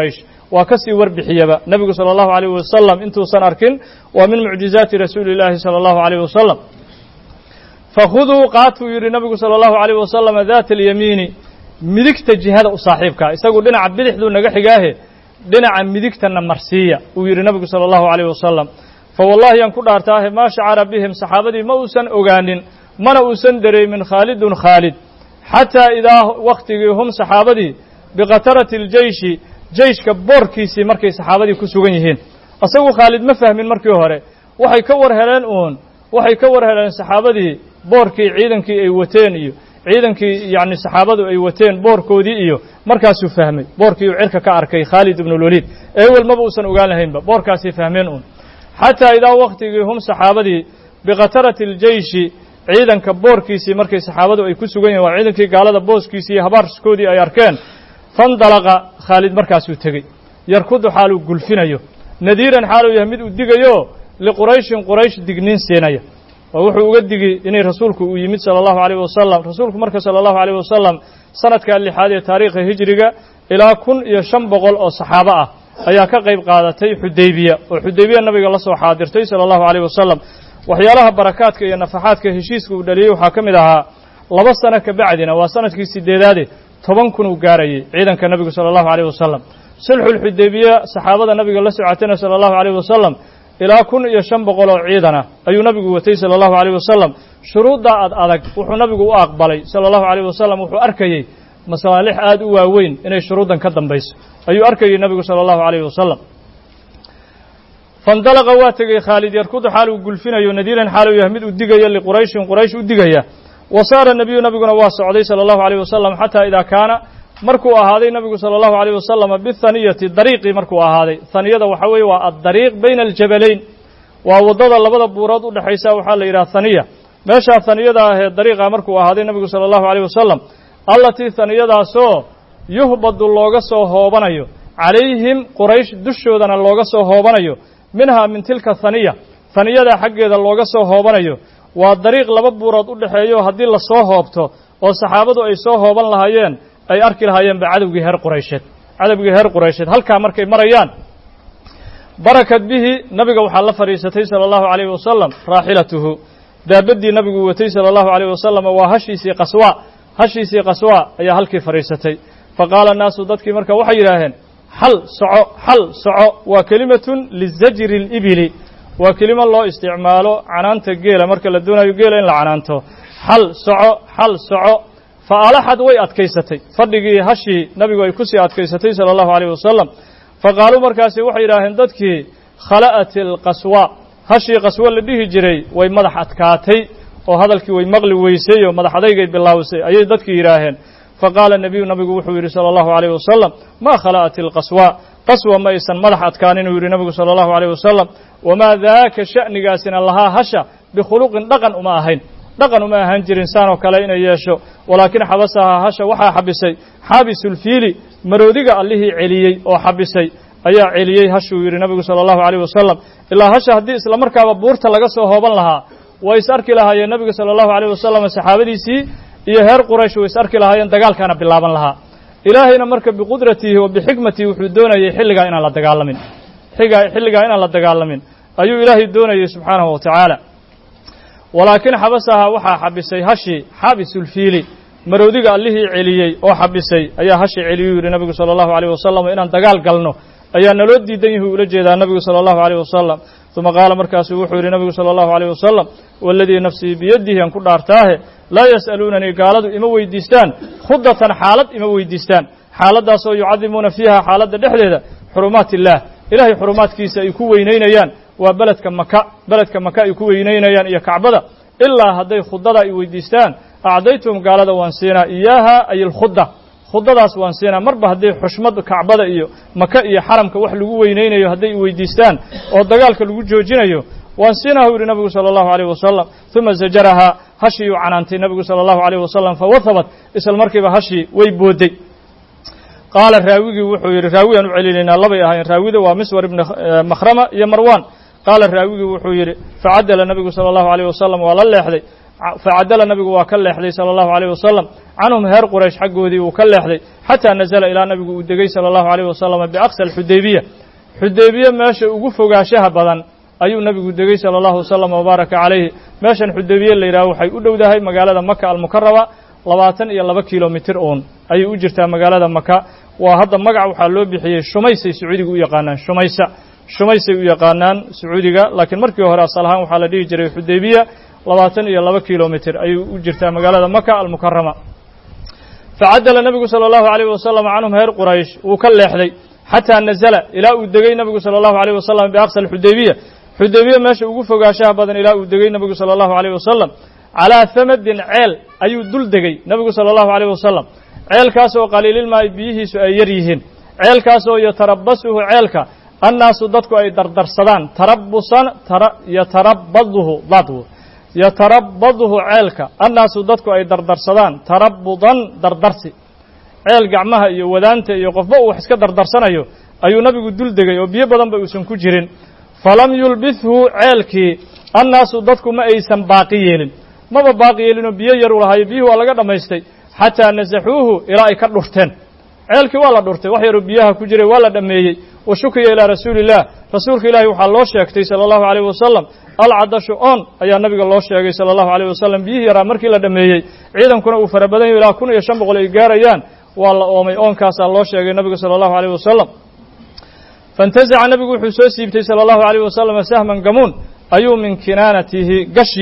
وكسي وربحيبا نبي صلى الله عليه وسلم انتو سنركن ومن معجزات رسول الله صلى الله عليه وسلم فخذوا قاتوا يري نبي صلى الله عليه وسلم ذات اليمين مدكت جهاد صاحبك يسقوا لنا عبدالح ذو نجح جاهه لنا عن مدكتنا مرسية ويري نبي صلى الله عليه وسلم فوالله ينكر أرتاه ما شعر بهم صحابتي موسى أغانين من أوسن دري من خالد حتى إذا وقتهم صحابتي بقطرة الجيش جيش كبوركيسي مركي صحابتي كسوغنيهين أصو خالد ما فهم من مركي هوري waxay ka war heleen saxaabadii boorkii ciidankii ay wateen iyo ciidankii yaani saxaabadu ay wateen boorkoodii iyo markaas uu fahmay boorkii uu cirka ka arkay Khalid ibn al-Walid wal ma uusan ogaan lahaynba boorkaasi fahmeen hatta ila waqtigii hum saxaabadii biqatarati al-jaysh ciidanka boorkiisii markay saxaabadu ay ku sugan yihiin waa ciidankii gaalada booskiisii iyo habaarskoodii ay arkeen fandalaqa Khalid markaas uu tagay yarkudu xaalu gulfinayo nadiiran xaalu yahmid u digayo لقريش دقنين سينايا ووحو أقدقي إني رسولك ويمد صلى الله عليه وسلم رسولك مركز صلى الله عليه وسلم سنة كان لحادي تاريخ هجرية إلى كن يشنبغل أو صحابة أياك قيب قادتي حديبية وحديبية النبي الله صلى حاضرتي صلى الله عليه وسلم وحيالها بركاتك يا نفحاتك هشيسك ودليل وحاكم لها لبسنا كبعدنا وسنة كسيدادي طبعا كنوا قاري عيدا كالنبي صلى الله عليه وسلم سلح الحديبية صحابة النبي الله سعتنا صلى الله عليه وسلم إلى كن يشنبغل عيدنا أي نبي وتي صلى الله عليه وسلم شروط أدق وحو نبي أقبلي صلى الله عليه وسلم وحو أركي مصالح آد وين إن شروطا كدم بيس أي أركي النبي صلى الله عليه وسلم فاندلق واتقي خالد يركض حاله قلفنا ينذيرا حاله يهمد الدقيا لقريش الدقيا وصار النبي واسع عليه صلى الله عليه وسلم حتى إذا كان مركو هذا النبي صلى الله عليه وسلم بالثانية الطريق مركو هذا ثانية وحوي والطريق بين الجبلين ووضد لبض بوراد لحيسا وحال إلى ثانية ماشى ثانية هي الطريق مركو هذا النبي صلى الله عليه وسلم التي ثانية سو يهبط اللوغس وهو بنيو عليهم قريش دشودنا اللوغس وهو بنيو منها من تلك الثانية حق اللوغس وهو بنيو والطريق لبض بوراد لحيسا هدي لصوهبته والصحابة أي صوهبا لهايين ay arki lahaayeen bacadawgii heer Quraysheed halka markay marayaan barakad bihi nabiga waxa la fariisatay sallallahu alayhi wasallam raahilatuhu daabadii nabigu watay sallallahu alayhi wasallam waa hashiisi qaswa ayaa halkii fariisatay faqala naasu dadkii marka waxay yiraahdeen hal soco waa kalimatun lizajri al-ibli waa kalima loo isticmaalo canaanta geela marka la doonayo geela in la canaanto hal soco فألحد وي أتكيستي فدقي هشي نبي وي كسي أتكيستي صلى الله عليه وسلم فقالوا مركاسي وحي راهن ددكي خلأت القسوة هشي قسوة لديه جري وي مدح أتكاتي وهذا الكي وي مغلي ويسي ومدح ديقي بالله وسي أي ددكي راهن فقال النبي وحي صلى الله عليه وسلم ما خلأت القسوة قسوة ما يسن مدح أتكانين ويري نبي صلى الله عليه وسلم وما ذاك شأن قاسنا لها هشا بخلوق دقن وما أهين dhaqan uma ahaan jirin saan oo kale inay yeesho walaakin xabasaha hasha waxa xabisay xabisul fiili maroodiga allihii celiyay oo xabisay ayaa celiyay hashu yiri nabigu sallallahu alayhi wasallam ilaa hasha hadii isla markaaba buurta laga soo hooban lahaa way is arki lahaayeen nabigu sallallahu alayhi wasallam saxaabadiisii iyo heer quraysh way is arki lahaayeen dagaalkana bilaaban lahaa ilaahayna marka biqudratihi wa bixikmatihi wuxuu doonayay xilliga inaan la dagaalamin ayuu ilaahay doonayay subhanahu wa ta'ala ولكن حبسها وحا حبسي هشي حابس الفيل مروديق اللي عليي او حبسي ايا هشي عليي النبي صلى الله عليه وسلم ان دغال قلنو ايا نلو ديدنيه ولا جيدا النبي صلى الله عليه وسلم ثم قال مركاس وحو النبي صلى الله عليه وسلم والذي نفسي بيده ان كدارتاه لا يسالونني قالوا اما ويديستان خدة حالة اما ويديستان حالداسو يعظمون فيها حالة دخليده حرمات الله إلهي حرماتكيسا ay ku weyneynayaan waa beledka maka ay ku weyneynayaan iyo kacbada ilaa haday khudada ay weydiistaan aadaytum gaalada waan siinaa iyaha ay khudadaas waan siinaa marba haday xushmad kacbada iyo maka iyo xaramka wax lagu weyneynayo haday weydiistaan oo dagaalka lagu joojinayo waan siinaa uu nabigu sallallahu alayhi wasallam thumma zajaraha hashi canaantay nabigu sallallahu alayhi wasallam fawathabat isla markiiba hashi way booday قال الراوي وحوي راوي أن علينا لبي أهين راوي ده ومسور ابن مخرمة يا مروان قال الراوي وحوي فعدل النبي صلى الله عليه وسلم ولا الله يحدي facadala nabigu waa ka leexday sala allahu alayh wasalam canhum reer quraysh xaggoodii uu ka leexday xataa nazala ilaa nabigu uu degay sala allahu alayh wasalam biaqsa alxudaybiya xudaybiya meesha ugu fogaanshaha badan ayuu nabigu degay sala allahu wasalam wabaaraka calayhi meeshan xudaybiya la yidhaha waxay u dhowdahay magaalada maka almukarama 22 kilomitir uun ayay u jirtaa magaalada maka waa hadda magac waxaa loo bixiyey shumaysay sacuudiga u yaqaanaan shumaysay u yaqaanaan sacuudiga laakiin markii hore asal ahaan waxaa la dhihi jiray xudaybiya 22 kilomitir ayay u jirtaa magaalada maka almukarama facadala nabigu sala allahu alayhi wasalam canhum reer quraysh wuu ka leexday xataa nazala ilaa uu degay nabigu sala allahu alayh wasalam biaqsa alxudaybiya xudaybiya meesha ugu fogaanshaha badan ilaa uu degay nabigu sala allahu alayh wasalam calaa hamadin ceel ayuu dul degay nabigu sala allahu alayh wasalam ceelkaas oo qaliililmaa'i biyihiisu ay yar yihiin ceelkaas oo yatarabasuhu ceelka annaasu dadku ay dardarsadaan tarabusan yatarabaduhu ceelka annaasu dadku ay dardarsadaan tarabudan dardarsi ceel gacmaha iyo wadaanta iyo qofba uu wax iska dardarsanayo ayuu nabigu dul degay oo biyo badan ba uusan ku jirin falam yulbithu ceelkii annaasu dadku ma aysan baaqi yeelin maba baaqi yeelinoo biyo yar u lahayo biyuhu waa laga dhammaystay xataa nasaxuuhu ilaa ay ka dhurteen ceelkii waa la dhurtay wax yaroo biyaha ku jiray waa la dhammeeyey wa shukiya ilaa rasuuliillah rasuulka ilaahi waxaa loo sheegtay sala allahu alayh wasalam alcadashu on ayaa nabiga loo sheegay sala allahu alayh wasalam biyihii yaraa markii la dhammeeyey ciidankuna uu fara badan yaho ilaa 1500 ay gaarayaan waa la oomay oonkaasaa loo sheegay nabiga sala allahu alayh wasalam faintazaca nabigu wuxuu soo siibtay sala allahu alayh wasalam sahman gamuun ayuu min kinaanatihi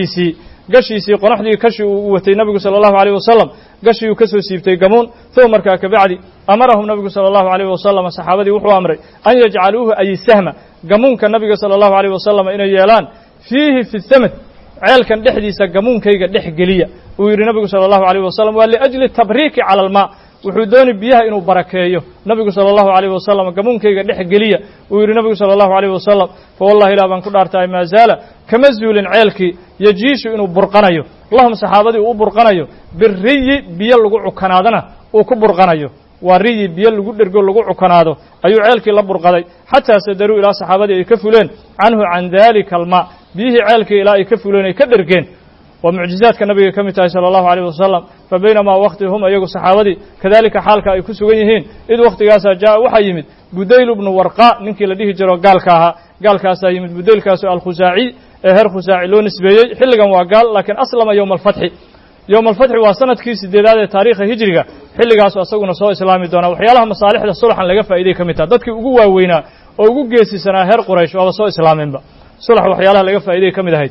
gashiisii qonaxdii kashi uu watay nabigu sala allahu alayh wasalam gashiyuu ka soo siibtay gamuun uma markaa kabacdi amarahum nabigu sala allahu alayh wasalam saxaabadii wuxuu amray an yajcaluuhu ay sahma gamuunka nabiga sala allahu alayh wasalam inay yeelaan fiihi fi thamad ceelkan dhexdiisa gamuunkayga dhex geliya uu yidhi nabigu sala allahu alayh wasalam waa liajli tabriiki cala almaa wuxuu dooni biyaha inuu barakeeyo nabigu sala allahu alayh wasalam gamuunkayga dhex geliya uu yidhi nabigu sala allahu alayh wasalam fa wallahi ilah baan ku dhaartahay maa zaala kama zuulin ceelkii yajiishu inuu burqanayo lahum saxaabadii uu u burqanayo biriyi biyo lagu cukanaadana uu ku burqanayo waa riyi biyo lagu dhergo lagu cukanaado ayuu ceelkii la burqaday xataa sadaruu ilaa saxaabadii ay ka fuleen canhu can dalika almaa biyihii ceelkii ilaa ay ka fuleen ay ka dhergeen waa mucjizaadka nabiga ka mid tahay sala allahu alayh wasalam fa baynamaa waqti hum iyagu saxaabadii kadalika xaalka ay ku sugan yihiin id wakhtigaasaa jaa'a waxaa yimid budayl bnu warqa ninkii la dhihi jiro gaalka ahaa gaalkaasaa yimid budaylkaasoo alkhusaaci ee reer khusaaci loo nisbeeyey xilligan waa gaal laakiin aslama yowma alfatxi yowma alfatxi waa sanadkii 8aad ee taariikha hijriga xilligaasu asaguna soo islaami doonaa waxyaalaha masaalixda sulxan laga faa'iday ka mid taha dadkii ugu waaweynaa oo ugu geesisanaa reer quraysh waaba soo islaameenba sulx waxyaalaha laga faa'iday ka mid ahayd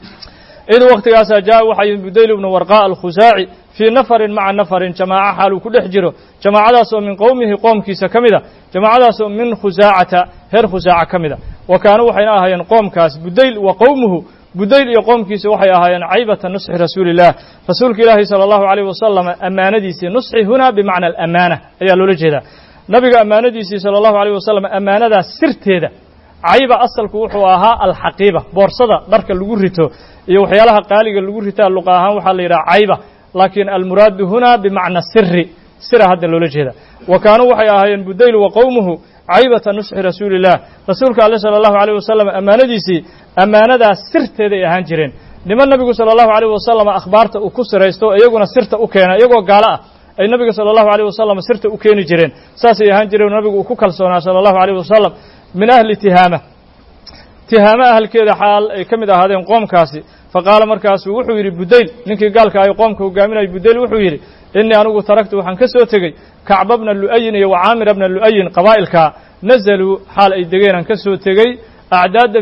id wakhtigaasaa jaa'a waxaa yimid budayl bnu warqa alkhusaaci fii nafarin maca nafarin jamaaco xaal uu ku dhex jiro jamaacadaasoo min qowmihi qoomkiisa ka mida jamaacadaasoo min khusaacata reer khusaaca ka mida wa kaanuu waxayna ahaayeen qoomkaas budayl wa qowmuhu budayl iyo qoomkiisa waxay ahaayeen caybata nusxi rasuuliillah rasuulka ilaahi sala allahu alayh wasalam ammaanadiisii nusxi hunaa bimacna alamaana ayaa loola jeedaa nabiga ammaanadiisii sala allahu alayh wasalam ammaanadaas sirteeda cayba asalku wuxuu ahaa alxaqiiba boorsada dharka lagu rito iyo waxyaalaha qaaliga lagu ritaa luqa ahaan waxaa la yidhaha cayba laakiin almuraadu hunaa bimacna sira hadda loola jeeda wa kaanuu waxay ahaayeen budayl wa qowmuhu caybata nusxi rasuuliillah rasuulka alle sala allahu alayh wasalam ammaanadiisii ammaanadaas sirteeday ahaan jireen niman nabigu sala allahu alayh wasalam akhbaarta uu ku siraysto iyaguna sirta u keena iyagoo gaalo ah ay nabiga sala allahu alayh wasalam sirta u keeni jireen saasay ahaan jireen nabigu uu ku kalsoonaa sala allahu alayh wasalam min ahli tihaama ahalkeeda xaal ay ka mid ahaadeen qoomkaasi faqaala markaasuu wuxuu yidhi budayl ninkii gaalka ay qoomka hogaaminaya budayl wuxuu yidhi innii anigu taragtu waxaan ka soo tegey kacba bna lu'ayin iyo wacaamira bna lu'ayin qabaa'ilkaa nazaluu xaal ay degeenaan ka soo tegey acdaada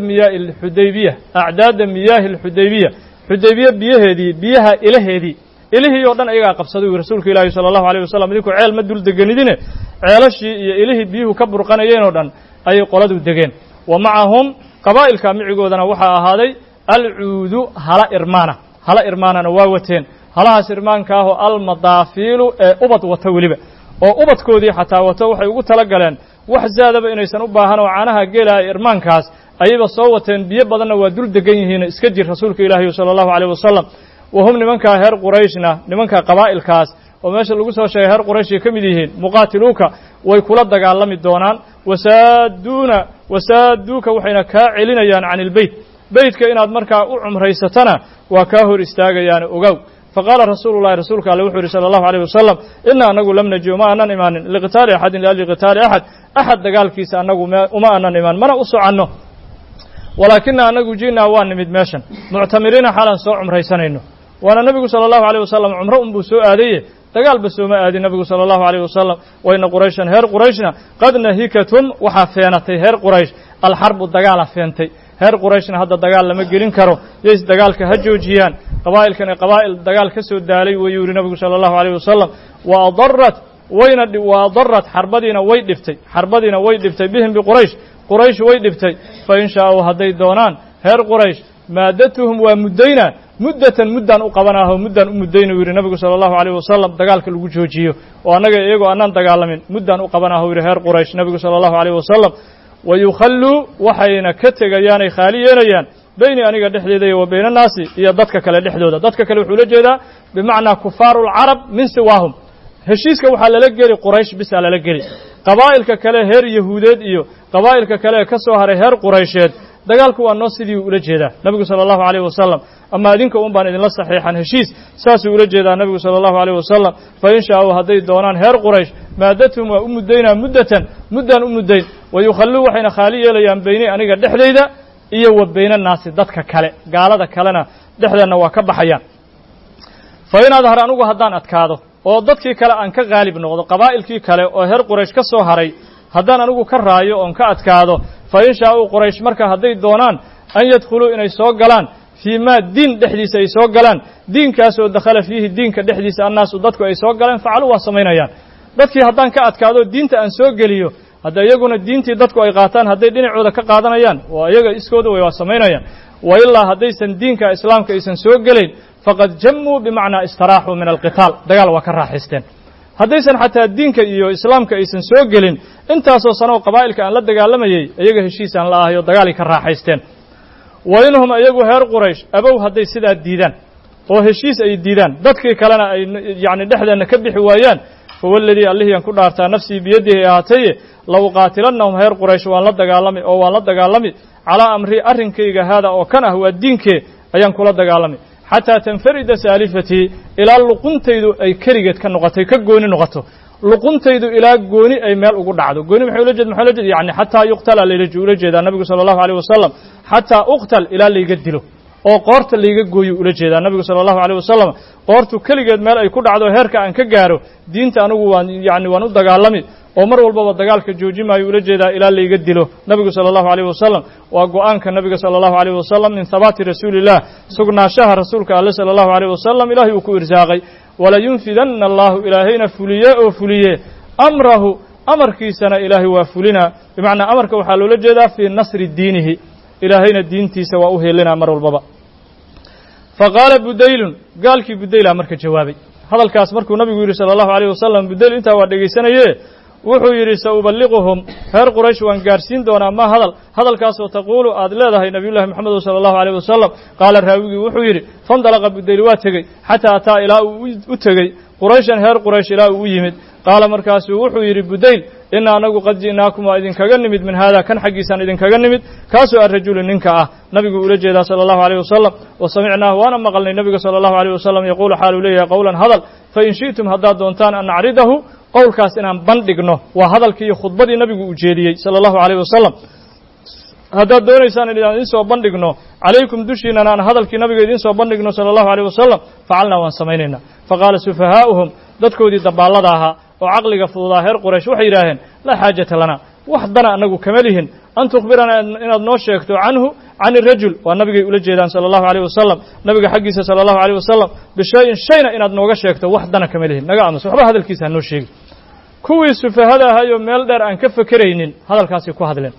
miyaahi alxudaybiya xudaybiya biyaha ilaheedii ilihii oo dhan ayagaa qabsaday uu rasuulka ilaahi sala allahu alayh wasalam idinkuu ceel ma dul deganidine ceelashii iyo ilihii biyuhu ka burqanayeen oo dhan ayay qoladu degeen wa macahum qabaa'ilka micigoodana waxaa ahaaday alcuudu hala irmaanana waa wateen halahaas irmaanka ahoo almadaafiilu ee ubad wata weliba oo ubadkoodii xataa wato waxay ugu tala galeen wax zaadaba inaysan u baahan oo caanaha geelaya irmaankaas ayayba soo wateen biyo badanna waa dul degan yihiin iska jir rasuulka ilaahi sala allahu alayh wasalam wa hum nimankaa reer qurayshna nimanka qabaa'ilkaas oo meesha lagu soo sheegay reer qurayshay ka mid yihiin muqaatiluuka way kula dagaalami doonaan wasaaduuka waxayna kaa celinayaan can ilbeyt beytka inaad markaa u cumraysatana waa kaa hor istaagayaan ogow faqaala rasuulu llahi rasuulka alle wuxuu yidhi sala allahu alayh wasalam ina anagu lam najiu ma aanan imaanin liqitaali axadin liajli qitaali axad dagaalkiisa annagu uma aanan imaan mana u soconno walaakina anagu ji'naa waa nimid meeshan muctamiriina xaalan soo cumraysanayno waana nebigu sala allahu alayh wasalam cumro unbuu soo aadaye dagaalba sooma aadin nebigu sala allahu alayh wasalam wayna qurayshan heer qurayshna qad nahikatum waxaa feenatay heer quraysh alxarbu dagaala feentay heer qurayshna hadda dagaal lama gelin karo yays dagaalka ha joojiyaan qabaa'ilkan ee qabaa'il dagaal ka soo daalay wayuu yidhi nebigu sala allahu alayh wasalam wa adarat xarbadiina way dhiftay bihim biquraysh quraysh way dhibtay fa in shaa'uu hadday doonaan heer quraysh maadatuhum waa muddaynaa muddatan muddaan u qabanaaho muddaan u muddaynu yidhi nebigu sala allahu alayh wasalam dagaalka lagu joojiyo oo annaga iyagoo annaan dagaalamin muddaan u qabanaaho yidhi heer quraysh nebigu sala allahu alayh wasalam wayukhalluu waxayna ka tegayaanay khaali yeelayaan beyni aniga dhexdeeda iyo wa bayna annaasi iyo dadka kale dhexdooda dadka kale wuxuu la jeedaa bimacnaa kufaaru lcarab min siwaahum heshiiska waxaa lala geli quraysh bisaa lala geli qabaa'ilka kale heer yahuudeed iyo qabaa'ilka kale ee ka soo haray heer quraysheed dagaalku waa noo sidii ula jeedaa nebigu sala allahu alayh wasalam ama idinka un baan idinla saxiixan heshiis saasuu ula jeedaa nebigu sala allahu alayh wasalam fa in shaa'uu hadday doonaan heer quraysh maadatuhum waa u muddaynaa muddaan u muddayn wayukhalluu waxayna khaali yeelayaan beyni aniga dhexdayda iyo wa bayna naasi dadka kale gaalada kalena dhexdeenna waa ka baxayaan fa in adhar anugu haddaan adkaado oo dadkii kale aan ka qaalib noqdo qabaa'ilkii kale oo heer quraysh ka soo haray haddaan anigu ka raayo oon ka adkaado fa in shaa'uu quraysh marka hadday doonaan an yadkhuluu inay soo galaan fii maa diin dhexdiisa ay soo galaan diinkaasoo dakhala fiihi diinka dhexdiisa annaasu dadku ay soo galeen facaluu waa samaynayaan dadkii haddaan ka adkaado diinta aan soo geliyo hadda iyaguna diintii dadku ay qaataan hadday dhinacooda ka qaadanayaan waa iyaga iskooda way waa samaynayaan wa ilaa haddaysan diinka islaamka aysan soo gelayn faqad jammuu bimacnaa istaraaxuu min alqitaal dagaal waa ka raaxaysteen haddaysan xataa diinka iyo islaamka aysan soo gelin intaasoo sanoo qabaa'ilka aan la dagaalamayey iyaga heshiisaan la ahayo dagaalay ka raaxaysteen wa inhum iyagu heer quraysh abow hadday sidaa diidaan oo heshiis ay diidaan dadkii kalena ay yacni dhexdeenna ka bixi waayaan fawalladii allihiyaan ku dhaartaa nafsii biyadihi ahaataye la uqaatilannahum heer quraysh waan la dagaalami calaa amrii arrinkayga haada oo kan ah waa diinkee ayaan kula dagaalami xataa tanfarida saalifatii ilaa luquntaydu ay keligeed ka noqotay ka gooni noqoto luquntaydu ilaa gooni ay meel ugu dhacdo gooni maxay ula jeed yani xataa yuqtala ula jeedaa nabigu sala allahu alayh wasalam xataa uqtal ilaa layga dilo oo qoorta layga gooyo ula jeedaa nabigu sala allahu alayh wasalam qoortu keligeed meel ay ku dhacdo heerka aan ka gaaro diinta anigu waan u dagaalami oo mar walbaba dagaalka joojimaayo ula jeedaa ilaa layga dilo nabigu sala allahu alayh wasalam waa go'aanka nabiga sala allahu alayh wasalam min habaati rasuuliillah sugnaanshaha rasuulka alle sala allahu alayh wasalam ilaahay uu ku irsaaqay walayunfidanna allahu ilaahayna fuliye amrahu amarkiisana ilaahay waa fulinaa bimacnaa amarka waxaa loola jeedaa fii nasri diinihi ilaahayna diintiisa waa u helinaa mar walbaba faqaala budaylun gaalkii budayla marka jawaabay hadalkaas markuu nabigu yidhi sala allahu alayh wasalam budayl intaa waa dhegaysanaye wuxuu yidhi sauballiquhum reer quraysh waan gaarsiin doonaa ma hadalkaasoo taquulu aad leedahay nabiyullahi moxamedu sala allahu alayh wasalam qaala raawigii wuxuu yidhi fandalaqa budayl waa tegey xataa ataa ilaa uu u tegey qurayshan heer quraysh ilaa uu u yimid qaala markaasuu wuxuu yidhi budayl ina anagu qad ji'naakum waa idinkaga nimid min haada kan xaggiisaan idinkaga nimid kaasoo arrajulu ninka ah nabigu ula jeedaa sala allahu alayh wasalam wa samicnaahu waana maqalnay nabiga sala allahu alayh wasalam yaquulu xaaluu leeyahay qowlan hadal fain shi'tum haddaad doontaan an nacridahu qowlkaas inaan bandhigno waa hadalkii iyo khudbadii nabigu uu jeediyey sala allahu alayh wasalam haddaad doonaysaan inaan idiin soo bandhigno calaykum dushiinana aan hadalkii nabiga idiin soo bandhigno sala allahu alayh wasalam facalnaa waan samaynaynaa faqaala sufahaa'uhum dadkoodii dabaallada ahaa oo caqliga fududaa heer quraysh waxay yidhaaheen laa xaajata lana wax dana annagu kama lihin an tukhbiranaa inaad noo sheegto canhu can irajul waa nabigay ula jeedaan sala allahu alayh wasalam nabiga xaggiisa sala allahu alayh wasalam bishayin shayna inaad nooga sheegto wax dana kama lihin naga aamus waxba hadalkiisa ha noo sheegi kuwii sufahada ahayoo meel dheer aan ka fekeraynin hadalkaasay ku hadleen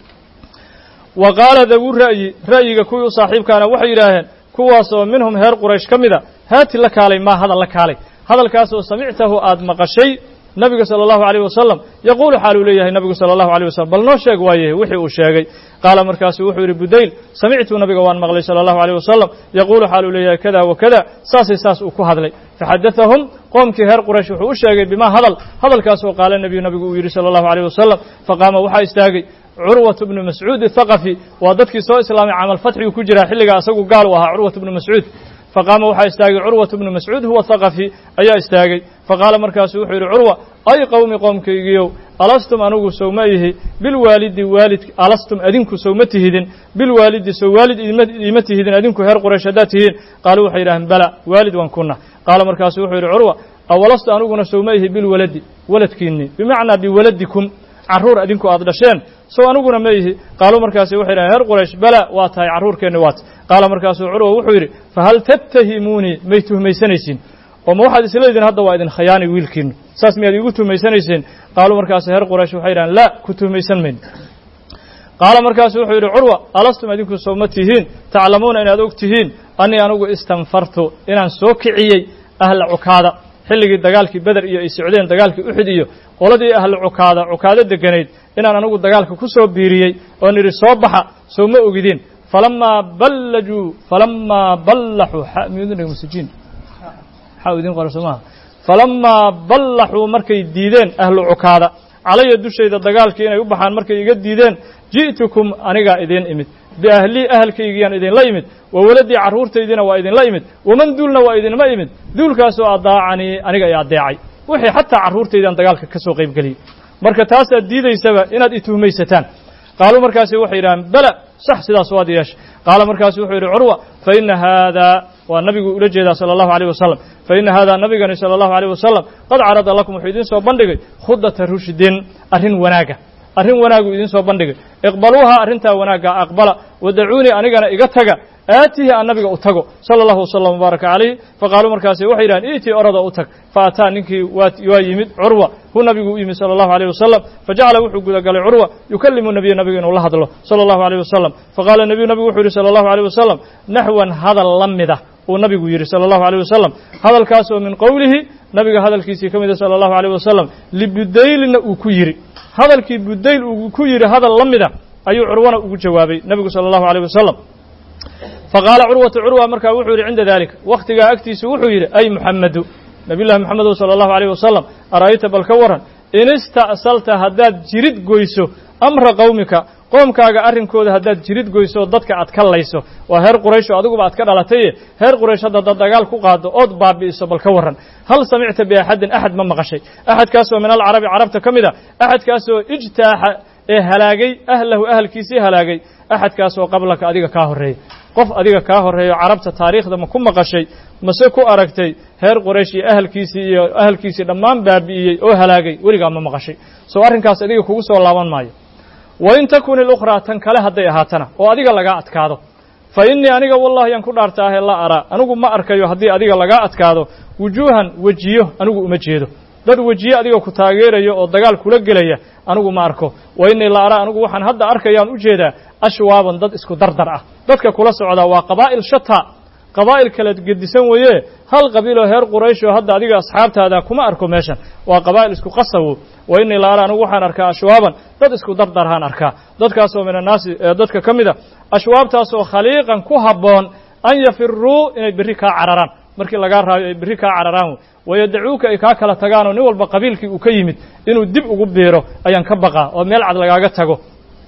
wa qaala dawu ra'yiga kuwii u saaxiibkaana waxay yidhaaheen kuwaasoo minhum heer quraysh ka mida haati la kaalay maa hadal la kaalay hadalkaasoo samictahu aad maqashay nabiga sala allahu alayh wasalam yaquulu xaaluu leeyahay nabigu sala allahu alayh wasalam bal noo sheeg waaye wixii uu sheegay qaala markaasuu wuxuu yidhi budayl samictuu nabiga waan maqlay sala allahu alayh wasalam yaquulu xaaluu leeyahay kada wa kada saas uu ku hadlay faxadatahum qoomkii heer quraysh wuxuu u sheegay bimaa hadalkaasoo qaala nabigu uu yidhi sala allahu alayh wasalam faqaama waxaa istaagay curwat bnu mascuud athaqafi waa dadkii soo islaamay camal fatxigu ku jiraa xilligaa isagu gaal u ahaa curwat bnu mascuud faqaama waxaa istaagay curwat bnu mascuud huwa thaqafi ayaa istaagay faqaala markaasu wuxuu yidhi curwa ay qowmi qoomkaygiyow alastum anugu sowma ihi bilwaalidi waalid alastum adinku sowma tihidin bilwaalidi sow waalid iima tihidin adinku reer quraysh haddaad tihiin qaaluu waxay yidhaaheen bala waalid waan kuna qaala markaasu wuxuu yidhi curwa awalastu aniguna sowma ihi bilwaladi waladkiinni bimacnaa biwaladikum carruur adinku aad dhasheen sow aniguna ma ihi qaaluu markaasi waxay yidhahen reer quraysh bala waa tahay carruurkeenni waat qaala markaasuu curwa wuxuu yidhi fahal tattahimuunii may tuhmaysanaysiin oo ma waxaad isleediin hadda waa idin khayaani wiilkiinu saas miyaad iigu tuhmaysanayseen qaaluu markaasi reer quraysh waxay yidhahen laa ku tuhmaysan mayno qaala markaasu wuxuu yidhi curwa alastum adinku sowma tihiin taclamuuna inaad og tihiin annii anigu istanfartu inaan soo kiciyey ahla cukaada xilligii dagaalkii beder iyo ay socdeen dagaalkii uxud iyo qoladii ahlu cukaado deganayd inaan anigu dagaalka ku soo biiriyey oo nidhi soo baxa sow ma ogidin falamaa ballaxuu markay diideen ahlu cukaada calaya dushayda dagaalkii inay u baxaan markay iga diideen ji'tukum anigaa idiin imid biahlii ahalkaygiyaan idinla imid wa waladii carruurtaydiina waa idinla imid waman duulna waa idinma imid duulkaasoo addaacanii aniga i addeecay wixii xataa carruurtaydaan dagaalka ka soo qaybgeliyey marka taasaad diidaysaba inaad i tuhmaysataan qaaluu markaasi waxay yidhahaan bala sax sidaas waad yeesha qaala markaasu wuxuu yidhi curwa fa ina haadaa waa nabigu ula jeedaa sala allahu alayh wasalam fa ina haadaa nabigani sala allahu alayh wasalam qad carada lakum wuxuu idiin soo bandhigay khudata rushdin arrin wanaagu idiin soo bandhigay iqbaluuha arrintaa wanaagga aqbala wadacuunii anigana iga taga aatihi aan nabiga u tago sala allahu wasalam mubaaraka calayh faqaaluu markaasi waxay yidhahaan iitii orada u tag fa ataa ninkii waa yimid curwa hu nabigu u yimid sala allahu alayh wasalam fajacala wuxuu gudagalay curwa yukallimu nabiya nabiga inuu la hadlo sala allahu alayh wasalam faqaala nabigu wuxuu yidhi sala allahu alayh wasalam naxwan hadal la mida uu nabigu yidhi sala allahu alayh wasalam hadalkaasoo min qowlihi nabiga hadalkiisii ka mida sala allahu alayh wasalam libudaylina uu ku yidhi hadalkii budayl uu ku yidhi hadal la mida ayuu curwana ugu jawaabay nabigu sala allahu alayh wasalam faqaala curwatu curwa markaa wuxuu yidhi cinda daalika wakhtigaa agtiisu wuxuu yidhi ay muxamedu nabiyullahi moxamedow sala allahu alayh wasalam ara'ayta bal ka waran in ista'salta haddaad jirid goyso amra qowmika qoomkaaga arrinkooda haddaad jirid goyso oo dadka aad ka layso waa reer quraysh oo adiguba aad ka dhalataye reer quraysh haddaad dagaal ku qaaddo ood baabi'iso bal ka warran hal samicta biaxadin axad ma maqashay axadkaasoo min alcarabi carabta ka mid a axadkaasoo ijtaaxa ee halaagay ahlahu ahalkiisii halaagay axadkaasoo qablaka adiga kaa horreeyey qof adiga kaa horreeyo carabta taariikhda ma ku maqashay mase ku aragtay reer quraysh iyo ahalkiisii dhammaan baabi'iyey oo halaagay weligaa ma maqashay soo arrinkaas adiga kugu soo laaban maayo wain takun ilukhraa tan kale hadday ahaatana oo adiga lagaa adkaado fa innii aniga wallahi yaan ku dhaartaahe la araa anigu ma arkayo haddii adiga lagaa adkaado wujuuhan wejiyo anigu uma jeedo dad wejiye adiga ku taageerayo oo dagaal kula gelaya anigu ma arko wa innii la araa anigu waxaan hadda arkayaan u jeedaa ashwaaban dad isku dardar ah dadka kula socdaa waa qabaa'il shataa qabaa'il kala gedisan weeye hal qabiiloo reer quraysh oo hadda adiga asxaabtaada kuma arko meeshan waa qabaa'il isku qasawo wa innii la araa anigu waxaan arkaa ashwaaban dad isku dardarhaan arkaa dadkaasoo min annaasi dadka ka mid a ashwaabtaasoo khaliiqan ku habboon an yafiruu inay berri kaa cararaan markii lagaa raayo ay berri kaa cararaan wayadacuuka ay kaa kala tagaanoo nin walba qabiilkii uu ka yimid inuu dib ugu biiro ayaan ka baqaa oo meel cad lagaaga tago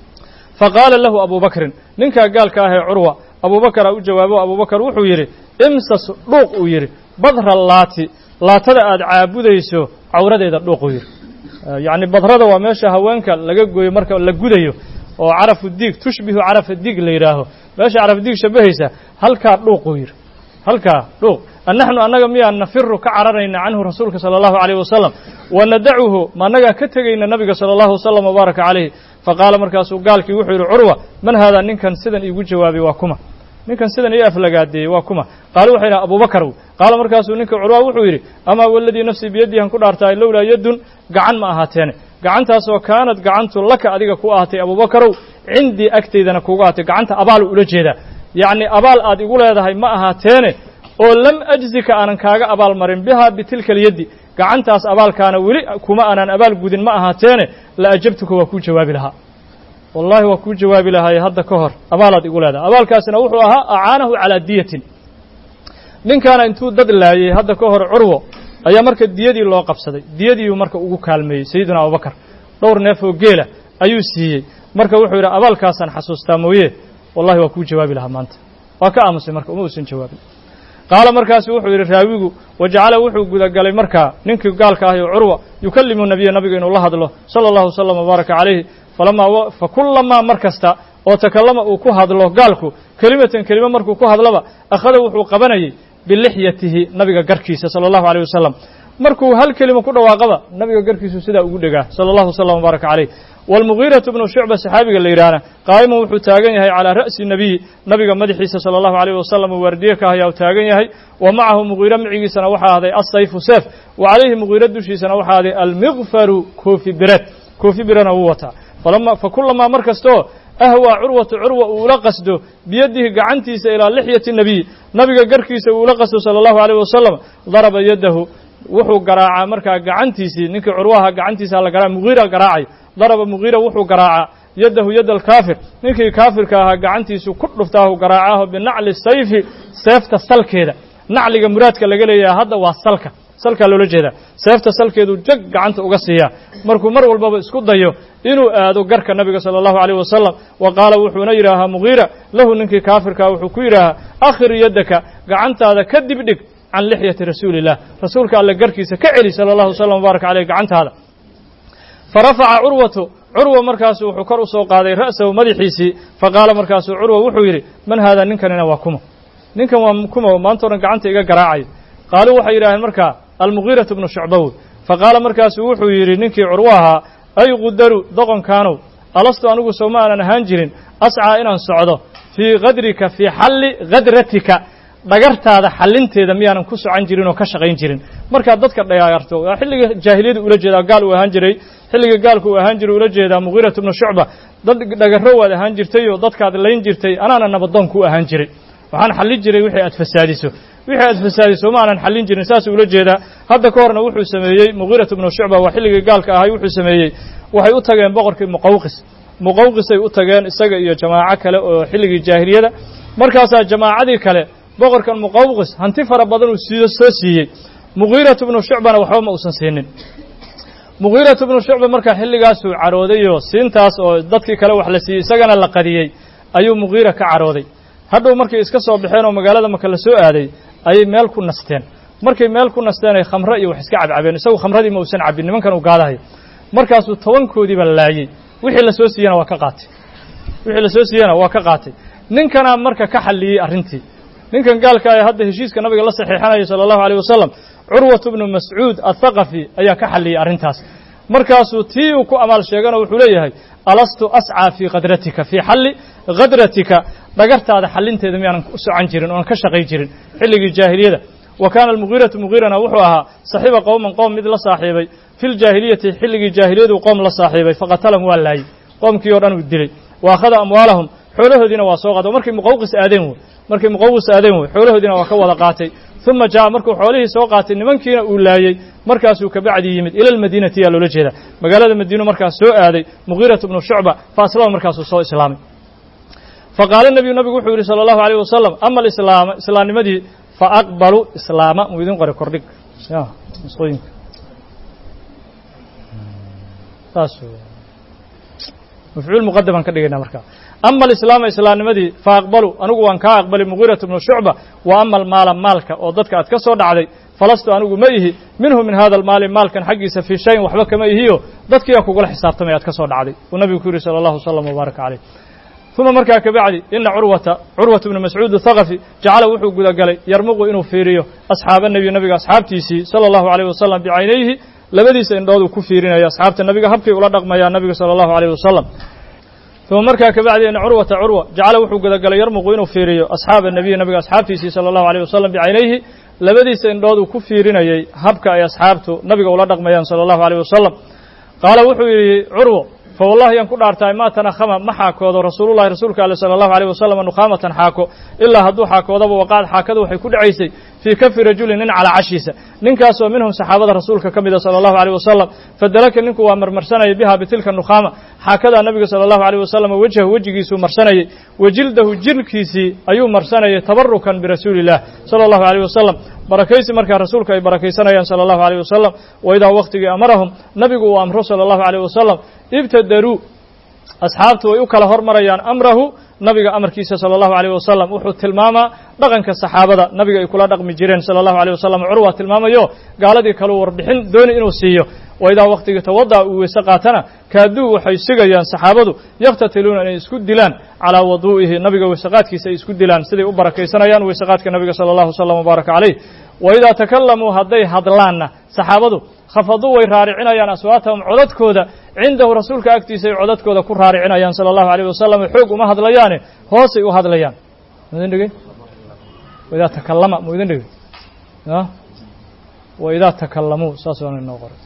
faqaala lahu abubakrin ninkaa gaalka ahee curwa abubakaraa u jawaabo abubakar wuxuu yidhi imsas dhuuq uu yidhi badra laatada aad caabudayso cawradeeda dhuuquu yidhi yacni badrada waa meesha haweenka laga gooyo marka la gudayo oo carafu diig tushbihu carafa diig la yidhaaho meesha carafu diig shabahaysa halkaa dhuuquu yidhi halkaa dhuuq annaxnu annaga miyaan nafiru ka cararayna canhu rasuulka sala allahu alayh wasalam wanadacuhu ma annagaa ka tegayna nabiga sala allahu wasalam wabaaraka calayhi faqaala markaasuu gaalkii wuxuu yidhi curwa man haadaa ninkan sidan iigu jawaabay waa kuma ninkan sidan ii aflagaadeeyey waa kuma qaalu waxay yidhaha abubakarow qaala markaasuu ninka curwa wuxuu yidhi amaa waladii nafsii biyadii han ku dhaartahay lowlaa yadun gacan ma ahaateene gacantaasoo kaanad gacantu laka adiga ku ahaatay abubakarow cindii agtaydana kuugu ahaatay gacanta abaalu ula jeedaa yacni abaal aad igu leedahay ma ahaateene oo lam ajzika aanan kaaga abaal marin bihaa bitilka alyaddi gacantaas abaalkaana weli kuma aanan abaal gudin ma ahaateene la ajabtuka waa kuu jawaabi lahaa wallahi waa kuu jawaabi lahaaye hadda ka hor abaalaad igu leedahay abaalkaasina wuxuu ahaa acaanahu calaa diyatin ninkaana intuu dad laayey hadda ka hor curwo ayaa marka diyadii loo qabsaday diyadiiuu marka ugu kaalmeeyey sayiduna abubakar dhowr neef oo geela ayuu siiyey marka wuxuu yidhi abaalkaasaan xasuustaa mooye wallahi waa kuu jawaabi lahaa maanta waa ka aamusay marka uma uusan jawaabin qaala markaasu wuxuu yidhi raawigu wajacala wuxuu gudagalay markaa ninkii gaalka ahi oo curwa yukallimu nabiya nabiga inuu la hadlo sala allahu wasalam wabaaraka calayhi fakulamaa mar kasta oo takallama uu ku hadlo gaalku kelimatan kelima markuu ku hadlaba akhada wuxuu qabanayay bilixyatihi nabiga garkiisa sala allahu alayh wasalam markuu hal kelima ku dhawaaqaba nabiga garkiisu sidaa ugu dhegaa sala allahu wasalam wabaaraka calayh waalmugiiratu bnu shucba saxaabiga la yidhaahna qaa'iman wuxuu taagan yahay calaa ra'si nabiyi nabiga madaxiisa sala allahu alayh wasalam uu waardiye ka ayaa u taagan yahay wa macahu mugiira micigiisana waxaa ahday assayfu seef wa calayhi mugiira dushiisana waxaa ahday almiqfaru koofi birana wuu wataa fakulamaa mar kastoo ahwaa curwatu curwa uu ula qasdo biyadihi gacantiisa ilaa lixyati nabiy nabiga garkiisa uu ula qasdo sala allahu alayh wasalam daraba yadahu wuxuu garaacaa markaa gacantiisii ninkii curwaha gacantiisa la garaaca mugiira garaacay daraba mugiira wuxuu garaacaa yadahu yada alkaafir ninkii kaafirka ahaa gacantiisu ku dhuftaahu garaacaaho binacli sayfi seefta salkeeda nacliga muraadka laga leeyahay hadda waa salkaa loola jeedaa seefta salkeedu jag gacanta uga siiyaa markuu mar walbaba isku dayo inuu aado garka nabiga sala allahu alayh wasalam wa qaala wuxuuna yidhaahaa mugiira lahu ninkii kaafirkaa wuxuu ku yidhaahaa akhir yadaka gacantaada ka dibdhig can lixyati rasuuli illah rasuulka alle garkiisa ka celi sala allahu wasalam wabaaraka caleyh gacantaada farafaca curwa markaasu wuxuu kor u soo qaaday ra'sahu madaxiisii faqaala markaasuu curwa wuxuu yidhi man haadaa ninkanina waa kuma ninkan waa kuma maanta o dhan gacanta iga garaacay qaaluu waxay yidhaaheen markaa almugiiratu bnu shucba wey faqaala markaasuu wuxuu yidhi ninkii curwo ahaa ay qudaru doqonkaanow alastu anigu sow ma aanan ahaan jirin ascaa inaan socdo fii kadrika fii xalli kadratika dhagartaada xallinteeda miyaanan ku socan jirin oo ka shaqayn jirin markaad dadka dhagarto waa xilliga jaahiliyada ula jeedaa gaal uu ahaan jiray xilliga gaalku uu ahaan jiray ula jeedaa mugiiratu bnu shucba dad dhagarro waad ahaan jirtay oo dadkaad layn jirtay anaana nabadoon ku ahaan jiray waxaan xallin jiray wixii aad fasaadiso ma aanan xallin jirin saasuu ula jeedaa hadda ka horna wuxuu sameeyey mugiiratu bnu shucba waa xilligii gaalka ahay wuxuu sameeyey waxay u tageen boqorkii muqawqisay u tageen isaga iyo jamaaco kale oo xilligii jaahiliyada markaasaa jamaacadii kale boqorkan muqawqis hanti fara badan uu soo siiyey mugiiratu bnu shucbana waxba ma uusan siinin mugiiratu bnu shucba markaa xilligaasuu caroodayoo siintaas oo dadkii kale wax la siiyey isagana la qadiyey ayuu mugiira ka carooday hadhow markay iska soo baxeen oo magaalada maka la soo aaday ayay meel ku nasteen markay meel ku nasteen ay khamre iyo wax iska cabcabeen isagu khamradii ma uusan cabbin nimankan uu gaadahay markaasuu tobankoodiiba laayey wixii la soo siiyena waa ka qaatay ninkanaa marka ka xalliyey arrintii ninkan gaalka ee hadda heshiiska nabiga la saxiixanaya sala allahu alayh wasalam curwatu bnu mascuud athaqafi ayaa ka xalliyey arrintaas markaasuu tii uu ku amaal sheegano wuxuu leeyahay alastu ascaa fii kadratika fii xalli kadratika dhagartaada xallinteeda miyaanan u socan jirin oonan ka shaqay jirin xilligii jaahiliyada wa kaana almugiiratu mugiirana wuxuu ahaa saxiiba qowman qowm mid la saaxiibay fi ljaahiliyati xilligii jaahiliyadu qowm la saaxiibay faqatalahum waa laayey qoomkii oo dhan uu dilay wa akhada amwaalahum xoolahoodiina waa soo qaatay markay muqawqis aadeen wey xoolahoodiina waa ka wada qaatay uma jaa markuu xoolihii soo qaatay nimankiina uu laayey markaasuu kabacdi yimid ila almadiinati yaa loola jeeda magaalada madiino markaas soo aaday mugiiratu bnu shucba fa aslama markaasuu soo islaamay faqaala nabigu wuxuu yidhi sala allahu alayh wasalam ama alislaama islaamnimadii faaqbalu islaama muu idin qore kordhig mafcuul muqadaman ka dhigayna markaa ama alislaama islaamnimadii faaqbalu anigu waan kaa aqbalay mugiiratu bnu shucba wa ama almaala maalka oo dadka aad ka soo dhacday falastu anigu ma ihi minhu min hada almaali maalkan xaggiisa fii shayin waxba kama ihiyo dadkiiyaa kugula xisaabtamay aad ka soo dhacday uu nabigu ku yidhi sala allahu wasalam wabaaraka caleyh uma markaa kabacdi ina curwata bnu mascuud athaqafi jacala wuxuu gudagalay yarmuqu inuu fiiriyo asxaaba nebiy nabiga asxaabtiisii sala allahu alayh wasalam bicaynayhi labadiisa indhooduu ku fiirinayo asxaabta nabiga habkay ula dhaqmayaan nabiga sala allahu alayh wasalam uma markaa kabacdi ina curwa jacala wuxuu gudagalay yarmuqu inuu fiiriyo asxaaba nebiy nabiga asxaabtiisii sala allahu alayh wasalam bicaynayhi labadiisa indhooduu ku fiirinayay habka ay asxaabtu nabiga ula dhaqmayaan sala allahu alayh wasalam qaala wuxuu yidhi curwo fawallahi yaan ku dhaartahay maa tanakhama ma xaakoodo rasuulullahi rasuulka alle sala allahu alayh wasalam nukhaamatan xaako ilaa hadduu xaakoodaba waqacad xaakadu waxay ku dhacaysay fii kafi rajulin nin calaa cashiisa ninkaasoo minhum saxaabada rasuulka ka mida sala allahu alayh wasalam fadalaka ninku waa marmarsanayay biha bitilka nukhaama xaakadaa nabiga sala allahu alayh wasalam wejhahu wejigiisuu marsanayay wa jildahu jilkiisii ayuu marsanayay tabarukan birasuuliillah sala allahu alayh wasalam barakaysi markaa rasuulka ay barakaysanayaan sala allahu alayh wasalam wa idaa waqtigii amarahum nabigu uu amro sala allahu alayh wasalam ibtadaruu asxaabtu way u kala hormarayaan amrahu nabiga amarkiisa sala allahu alayh wasalam wuxuu tilmaamaa dhaqanka saxaabada nabiga ay kula dhaqmi jireen sala allahu alayh wasalam curwa tilmaamayo gaaladii kaleu warbixin dooni inuu siiyo wa idaa waqtigii tawada'a uu weyse qaatana kaaduu waxay sugayaan saxaabadu yakhtatiluuna inay isku dilaan calaa waduu'ihi nabiga weysaqaadkiisa ay isku dilaan siday u barakaysanayaan weysaqaadka nabiga sala allahu wasalam wabaaraka calayh wa idaa takallamuu hadday hadlaanna saxaabadu khafaduu way raaricinayaan aswaatahum codadkooda cindahu rasuulka agtiisa ay codadkooda ku raaricinayaan sala allahu alayh wasalam xoog uma hadlayaane hoosay u hadlayaan muidin dhigay waidaa takallama mu idin dhigay waidaa takallamuu saas waana inoo qoray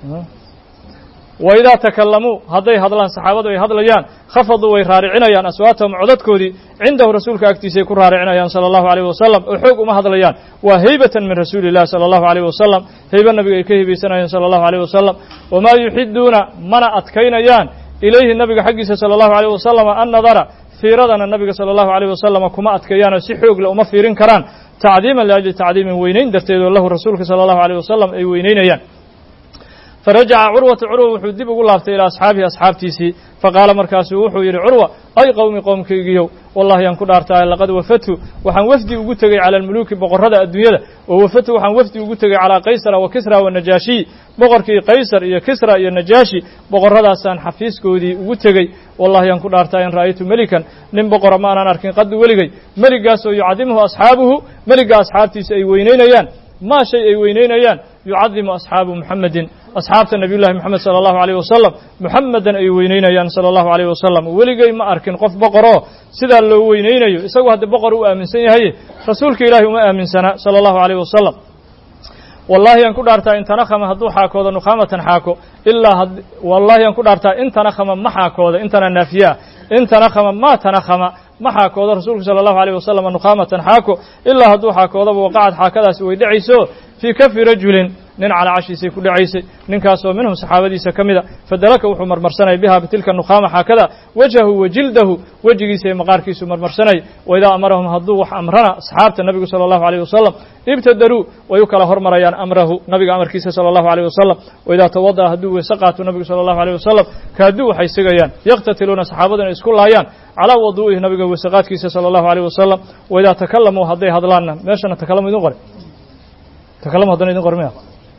waidaa takallamuu hadday hadlaan saxaabadu ay hadlayaan khafaduu way raaricinayaan aswaatahum codadkoodii cindahu rasuulka agtiisay ku raaricinayaan sala allahu alayh wasalam oo xoog uma hadlayaan waa haybatan min rasuuli illahi sala allahu alayh wasalam haybe nabiga ay ka hibaysanayaan sala allahu alayh wasalam wamaa yuxiduuna mana adkaynayaan ilayhi nabiga xaggiisa sala allahu alayh wasalam an nadara fiiradana nabiga sala allahu alayh wasalam kuma adkeeyaanoo si xoogle uma fiirin karaan tacdiiman liajli tacdiimin weynayn darteed oo lahu rasuulka sala allahu alayh wasalam ay weynaynayaan farajaca curwatu curwa wuxuu dib ugu laabtay ilaa asxaabihi asxaabtiisii faqaala markaasuu wuxuu yidhi curwa ay qowmi qoomkaygiyow wallahi yaan ku dhaartahay laqad wafadtu waxaan wafdi ugu tegey cala almuluuki boqorrada adduunyada oo wafadtu waxaan wafdi ugu tegey calaa qaysara wa kisra wa najaashiy boqorkii qaysar iyo kisra iyo najaashi boqorradaasaan xafiiskoodii ugu tegey wallahi yaan ku dhaartahay in ra'aytu melikan nin boqora ma aanan arkin qaddu weligay meligaasoo yucadimuhu asxaabuhu meliga asxaabtiisa ay weynaynayaan maa shay ay weynaynayaan yucadimu asxaabu muxamedin asxaabta nabiyullahi moxamed sala allahu alayh wasalam muxamedan ay weynaynayaan sala allahu alayh wasalam weligay ma arkin qof boqoroo sidaa loo weynaynayo isagu haddii boqor u aaminsan yahay rasuulka ilaahi uma aaminsana sala allahu alayh wasalam wallahi aan ku dhaartaa in tanakhama hadduu xaakoodo nukhaamatan xaako ilaa wallahi aan ku dhaartaa in tanakhama ma xaakooda intana naafiyaa in tanakhama ma tanakhama ma xaakoodo rasuulku sala allahu alayh wasalam nukhaamatan xaako ilaa hadduu xaakoodaba waqacad xaakadaasi way dhacayso fii kafi rajulin nin calaa cashiisay ku dhacaysay ninkaasoo minhum saxaabadiisa ka mida fadalaka wuxuu marmarsanayay biha bitilka nukhaama xaakada wajhahu wa jildahu wejigiisa iyo maqaarkiisu marmarsanay waidaa amarahum hadduu wax amrana asxaabta nabigu sala allahu alayh wasalam ibtadaruu way u kala hormarayaan amrahu nabiga amarkiisa sala allahu alayh wasalam waidaa tawada'a hadduu weyse qaato nabigu sala allahu alayh wasalam kaaduu waxay sigayaan yakhtatiluuna saxaabadu inay isku laayaan calaa waduu'ihi nabiga weyse qaadkiisa sala allahu alayh wasalam waidaa takallamuu hadday hadlaanna meeshana takalamu idin qoray takalamu haddana idin qormaya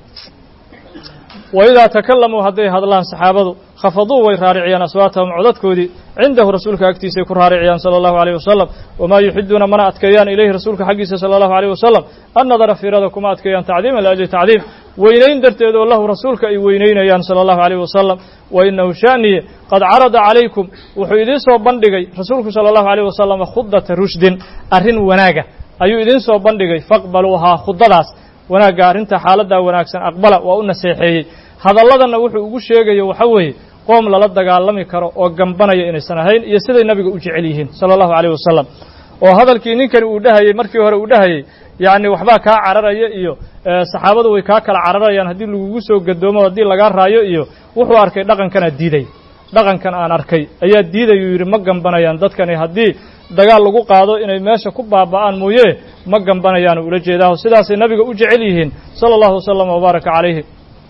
waidaa takallamuu hadday hadlaan saxaabadu khafaduu way raariciyaan aswaatahum codadkoodii cindahu rasuulka agtiisay ku raariciyaan sala allahu alayh wasalam wamaa yuxiduuna mana adkeeyaan ilayhi rasuulka xaggiisa sala allahu alayh wasalam an nadara fiirada kuma adkeeyaan tacdiiman liajli tacdiim weynayn darteed oo lahu rasuulka ay weynaynayaan sala allahu alayh wasalam wa inahu sha'niye qad carada calaykum wuxuu idiin soo bandhigay rasuulku sala allahu alayh wasalam khudata rushdin arrin wanaaga ayuu idiin soo bandhigay faqbaluuhaa khudadaas wanaagga arrinta xaaladdaa wanaagsan aqbala waa u naseexeeyey hadalladanna wuxuu ugu sheegayo waxa weeye qoom lala dagaalami karo oo gambanaya inaysan ahayn iyo siday nabiga u jecel yihiin sala allahu alayh wasalam oo hadalkii ninkani uu dhahayey markii hore uu dhahayey yacni waxbaa kaa cararaya iyo saxaabadu way kaa kala cararayaan haddii lagugu soo gadoomo haddii lagaa raayo iyo wuxuu arkay dhaqankanaa diiday dhaqankan aan arkay ayaa diidayuu yidhi ma gambanayaan dadkani haddii dagaal lagu qaado inay meesha ku baaba'aan mooye ma gambanayaanu ula jeedaaho sidaasay nabiga u jecel yihiin sala allahu wasalam wabaaraka calayhi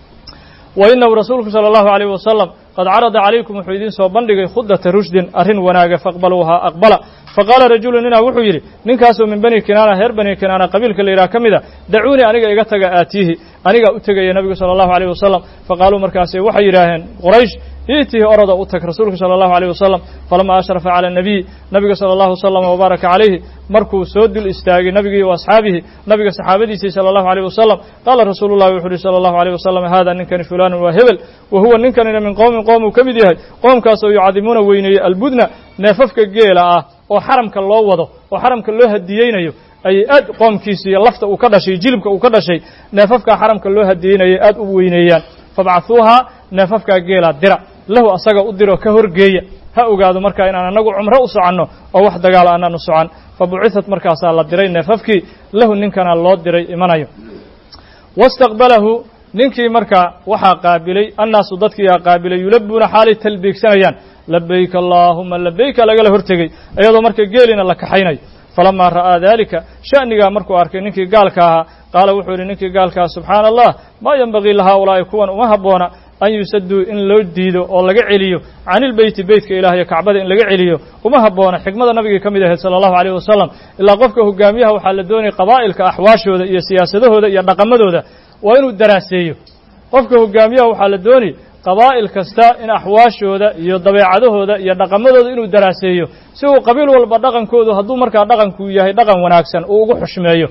wa inahu rasuulku sala allahu alayh wasalam qad carada calaykum wuxuu idiin soo bandhigay khudata rushdin arrin wanaaga faqbaluuhaa aqbala faqaala rajulu ninaa wuxuu yidhi ninkaasoo min bani kinaana reer bani kinaana qabiilka la yidhaha ka mida dacuunii aniga iga taga aatiihi anigaa u tegaya nabigu sala allahu alayh wasalam faqaaluu markaase waxay yidhaaheen quraysh iitihi oroda u tag rasuulka sala allahu alayh wasalam falamaa ashrafa cala anabiy nabiga sala allahu wasalam wabaaraka calayhi markuu soo dul istaagay nabigii wa asxaabihi nabiga saxaabadiisii sala allahu alayh wasalam qaala rasuulu llahi wuxuu uhi sala allahu alayh wasalam hada ninkani fulaanun waa hebel wa huwa ninkanina min qowmin qoom uu ka mid yahay qoomkaasoo yucadimuuna weyneeyey albudna neefafka geela ah oo xaramka loo wado oo xaramka loo hadiyeynayo ayay aad qoomkiisa iyo lafta uu ka dhashay jilibka uu ka dhashay neefafkaa xaramka loo hadiyeynayay aad u weyneeyaan fabcahuuhaa neefafkaa geelaa dira lahu asaga u diro ka horgeeya ha ogaado markaa inaan anagu cumro u soconno oo wax dagaal aanaan u socon fa bucihat markaasaa la diray neefafkii lahu ninkana loo diray imanayo wastaqbalahu ninkii markaa waxaa qaabilay annaasu dadkiiyaa qaabilay yulabuuna xaalay talbiigsanayaan labayka allaahuma labayka lagala hortegey iyadoo marka geelina la kaxaynayo فلما رأى ذلك شأنigaa markuu arkay ninkii gaalka ahaa qaala wuxuu yidhi ninkii gaalkaa subxaana allah maa yenbagii lahaulaa'i kuwan uma habboona an yusaduu in loo diido oo laga celiyo can ilbeyti beytka ilaah iyo kacbada in laga celiyo uma habboona xikmada nabigii ka mid ahayd sala allahu alayh wasalam ilaa qofka hogaamiyaha waxaa la doonaya qabaa'ilka axwaashooda iyo siyaasadahooda iyo dhaqamadooda waa inuu daraaseeyo qofka hogaamiyaha waxaa la doonay qabaa'il kasta in axwaashooda iyo dabeecadahooda iyo dhaqamadooda inuu daraaseeyo si uu qabiil walba dhaqankoodu hadduu markaa dhaqanku yahay dhaqan wanaagsan uu ugu xushmeeyo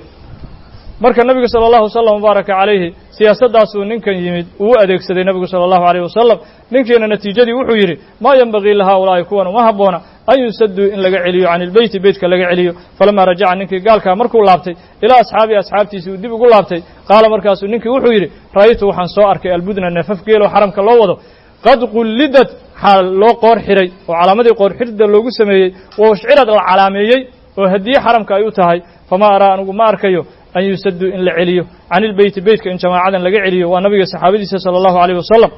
marka nabiga sala allahu wasalam mubaaraka calayhi siyaasaddaasuu ninkan yimid uu adeegsaday nabigu sala allahu alayh wasalam ninkiina natiijadii wuxuu yidhi maa yenbagii lahaulaa'i kuwan uma habboona an yusaduu in laga celiyo can ilbeyti beytka laga celiyo falamaa rajaca ninkii gaalkaa markuu laabtay ilaa asxaabii asxaabtiisii uu dib ugu laabtay qaala markaasuu ninkii wuxuu yidhi ra'aytu waxaan soo arkay albudna neefaf geeloo xaramka loo wado qad qullidad xaal loo qoor xidhay oo calaamadii qoor xidhida loogu sameeyey wa ushcirad la calaameeyey oo hadiye xaramka ay u tahay famaa araa anigu ma arkayo an yusaduu in la celiyo can ilbeyti beytka in jamaacadan laga celiyo waa nabiga saxaabadiisa sala allahu alayh wasalam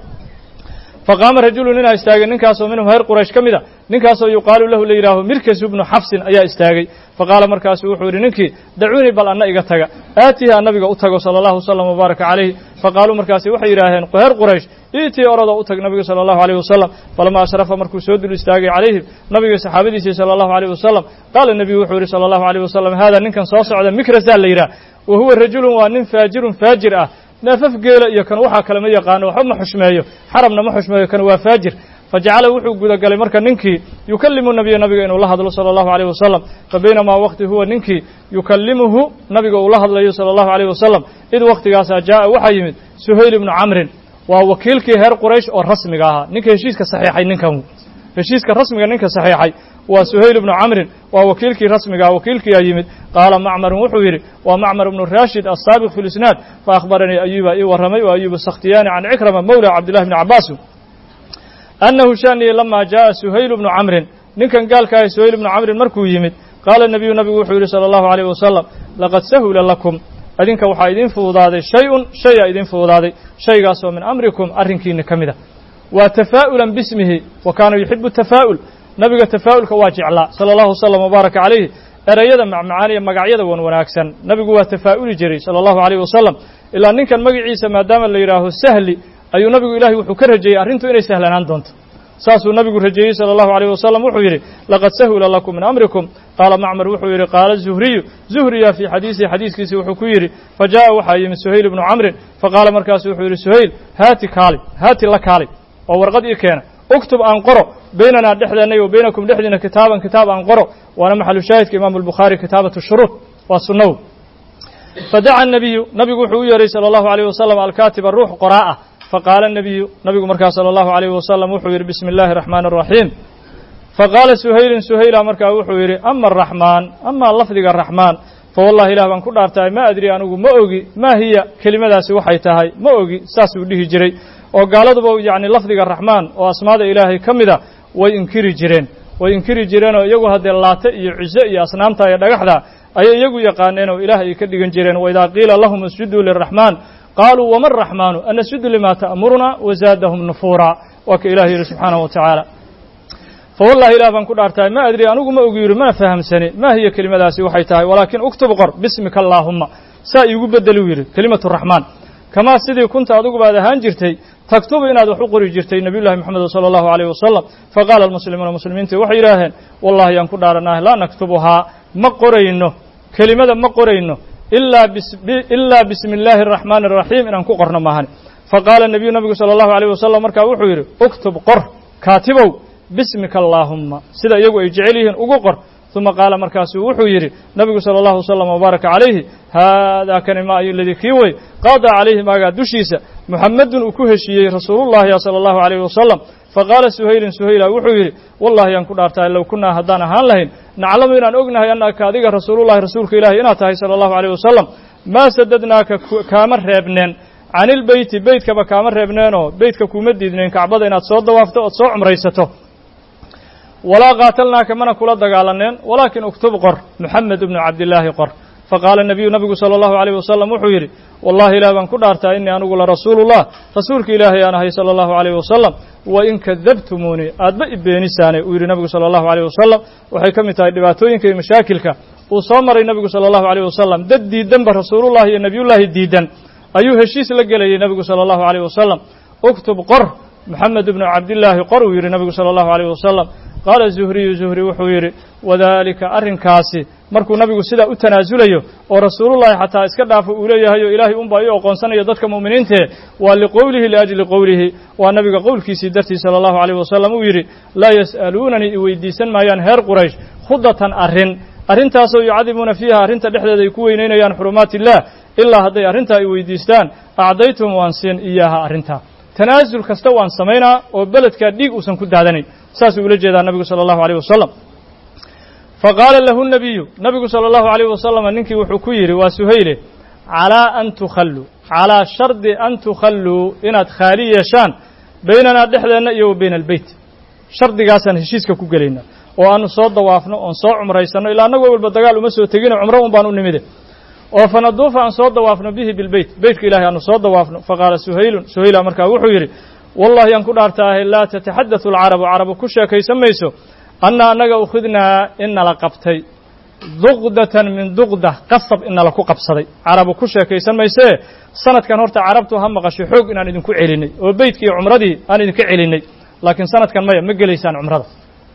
faqaama rajulu ninaa istaagay ninkaasoo minhum reer quraysh ka mid a ninkaasoo yuqaalu lahu la yidhaaho mirkasu bnu xafsin ayaa istaagay faqaala markaasu wuxuu yidhi ninkii dacuunii bal anna iga taga aatiha nabiga u tago sala allahu wasalam wabaaraka calayhi faqaaluu markaasi waxay yidhaaheen reer quraysh iitii orodoo u tag nabiga sala allahu alayh wasalam falamaa ashrafa markuu soo dul istaagay calayhim nabiga saxaabadiisii sala allahu alayh wasalam qaala nebiyu wuxuu yidhi sala allahu alayh wasalam haadaa ninkan soo socda mikrasaa la yidhaah wa huwa rajulun waa nin faajirun faajir ah neefaf geela iyo kan waxaa kale ma yaqaano waxba ma xushmeeyo xaramna ma xushmeeyo kan waa faajir fajacala wuxuu gudagalay marka ninkii yukallimu nabiya nabiga inuu la hadlo sala allahu alayh wasalam fa baynamaa waqti huwa ninkii yukallimuhu nabiga uu la hadlayo sala allahu alayh wasalam id waqtigaasaa jaa'a waxaa yimid suhayl ibnu camrin waa wakiilkii reer quraysh oo rasmiga ahaa ninka heshiiska saxiixay ninkan heshiiska rasmiga ninka saxiixay waa suhayl ibnu camrin waa wakiilkii rasmigaa wakiilkiiyaa yimid qaala macmarun wuxuu yidhi waa macmar ibnu raashid assaabiq fi lisnaad faahbaranii ayuba ii warramay wa ayubu sakhtiyaani can cikrama mawla cabdillahi bni cabaasu annahu shaaniyi lamaa jaa'a suhayl ibnu camrin ninkan gaalkaahay suhayl ibnu camrin markuu yimid qaala nebiyu nabigu wuxuu yidhi sala allahu alayh wasalam laqad sahula lakum adinka waxaa idiin fududaaday shay-un shayaa idiin fududaaday shaygaasoo min amrikum arrinkiina ka mid a waa tafaa'ulan bismihi wa kaana yuxibu tafaa'ul nabiga tafaa'ulka waa jeclaa sala allahu wasalam wabaaraka calayhi ereyada macmacaan iyo magacyada wan wanaagsan nabigu waa tafaa'uli jiray sala allahu alayh wasalam ilaa ninkan magaciisa maadaama la yidhaaho sahli ayuu nabigu ilaahay wuxuu ka rajeeyey arrintu inay sahlanaan doonto saasuu nabigu rajeeyey sala allahu alayh wasalam wuxuu yidhi laqad sahula lakum min amrikum qaala macmar wuxuu yidhi qaala zuhriyu zuhriya fii xadiisihi xadiiskiisii wuxuu ku yidhi fa jaa'a waxaa yimid suhayl ibnu camrin faqaala markaasu wuxuu yidhi suhayl haati la kaali oo warqad ii keena uktub aan qoro baynanaa dhexdeenna iyo baynakum dhexdiina kitaaban kitaab aan qoro waana maxalu shaahidka imaamu albukhaari kitaabatu shuruud waa sunnaw fadaca anabiyu nabigu wuxuu u yeeray sala allahu alayh wasalam alkaatiba ruux qoraa'ah faqaala nabiyu nabigu markaa sala allahu alayh wasalam wuxuu yidhi bismi illaahi araxmaani araxiim faqaala suhaylun suhayla markaa wuxuu yidhi ama araxmaan amaa lafdiga raxmaan fawallahi ilah baan ku dhaartahay ma adri anigu ma ogi maa hiya kelimadaasi waxay tahay ma ogi saasuu dhihi jiray oo gaaladuba yacni lafdiga raxmaan oo asmaada ilaahay ka mida way inkiri jireenoo iyagu haddee laate iyo cize iyo asnaamta iyo dhagaxda ayay iyagu yaqaaneen oo ilaah ay ka dhigan jireen waidaa qiila lahum isjuduu liraxmaan qaaluu wama araxmaanu an nasjudu limaa ta'muruna wazaadahum nufuura waa ka ilah yidhi subxaanahu wa tacaala fawallahi ilah baan ku dhaartahay ma adri anigu ma ogi yidhi mana fahamsani maa hiya kelimadaasi waxay tahay walaakin uktub qor bismika allaahumma saa iigu bedelu yidhi kelimatu raxmaan kamaa sidii kunta adiguba ad ahaan jirtay taktubu inaad wax u qori jirtay nebiyullahi moxamed sala allahu alayh wasalam faqaala almuslimuuna muslimiintii waxay yidhaaheen wallahi yaan ku dhaaranaah laa naktubuhaa ma qorayno kelimada ma qorayno ilaa bismi illaahi araxmaani araxiim inaan ku qorno maahan faqaala nebiyu nabigu sala allahu alayh wasalam markaa wuxuu yidhi uktub qor kaatibow bismika allaahumma sida iyagu ay jecel yihiin ugu qor uma qaala markaasuu wuxuu yidhi nabigu sala allahu wasalam wabaaraka calayhi haadaa kani ma ayu ladii kii wey qaada calayhi maagaa dushiisa muxamedun uu ku heshiiyey rasuulullahi sala allahu alayh wasalam faqaala suhaylun suhayla wuxuu yidhi wallahi yaan ku dhaartahay low kunnaa haddaan ahaan lahayn naclamu inaan ognahay annaka adiga rasuulullahi rasuulka ilaahi inaad tahay sala allahu alayh wasalam maa sadadnaaka kaama reebneen can ilbeyti beytkaba kaama reebneenoo beytka kuuma diidneen kacbada inaad soo dawaafto ood soo cumraysato walaa qaatalnaaka mana kula dagaalaneen walaakin uktub qor moxamed ibnu cabdillaahi qor faqaala nebiyu nabigu sala allahu alayh wasalam wuxuu yidhi wallahi ilaah baan ku dhaartaa innii anigu la rasuulullah rasuulka ilaahay aan ahay sala allahu alayh wasalam wa in kadabtumuunii aadba i beenisaane uu yidhi nabigu sala allahu alayh wasalam waxay ka mid tahay dhibaatooyinka iyo mashaakilka وصامر النبي صلى الله عليه وسلم دد ديدن برسول الله النبي الله ديدن أيها هشيس لقلي النبي صلى الله عليه وسلم اكتب قر محمد بن عبد الله قروي النبي صلى الله عليه وسلم قال زهري وحويري وذلك أرن كاسي markuu nabigu sida u tanaasulayo oo rasuulullaahi xataa iska dhaafo uu leeyahay ilaahay umba ay aqoonsanayo dadka muuminiinta waa liqowlihi laajli qowlihi waa nabiga qowlkiisii dartii sallallahu alayhi wasallam uu yiri la yasalunani weydiisan maayaan heer quraysh khudatan arintaasoo yucadimuna fiiha arinta dhexdeeda ay ku weyneynayaan xurumaatillaah ilaa hadday arinta ay weydiistaan acdaytum waan siin iyaha arinta tanaasul kasta waan samaynaa oo beledka dhiig uusan ku daadanayn saas uu la jeedaa nabigu sallallahu alayhi wasallam فقال له النبي صلى الله عليه وسلم ننكي وحكيري وسهيله على شرط أن تخلوا إن خالي شان بيننا دحدنا وبين البيت شرط قاسن هشيسك كوغلينا وأن صوت ضوافنا وأن صوت عمريسنا إلى أن نقول بالدجال ومسوا تجينا عمره وبانو نمده وفنضوف أن صوت ضوافنا به بالبيت بيتك إلهي أن صوت ضوافنا فقال سهيل أمركا وحيري والله ينكر أرتاه لا تتحدث العرب كشا كي سميسو أنا أخذنا إن لقبتي ضغدة من ضغدة قصب إن لكو قبصدي عرب كشة كيسان ما يسيه سنة كان هورتا عربتو هم غشي حوق إن أنا إذن كو عليني وبيتك عمردي أنا إذن كو عليني لكن سنة كان ما مقليسان عمرده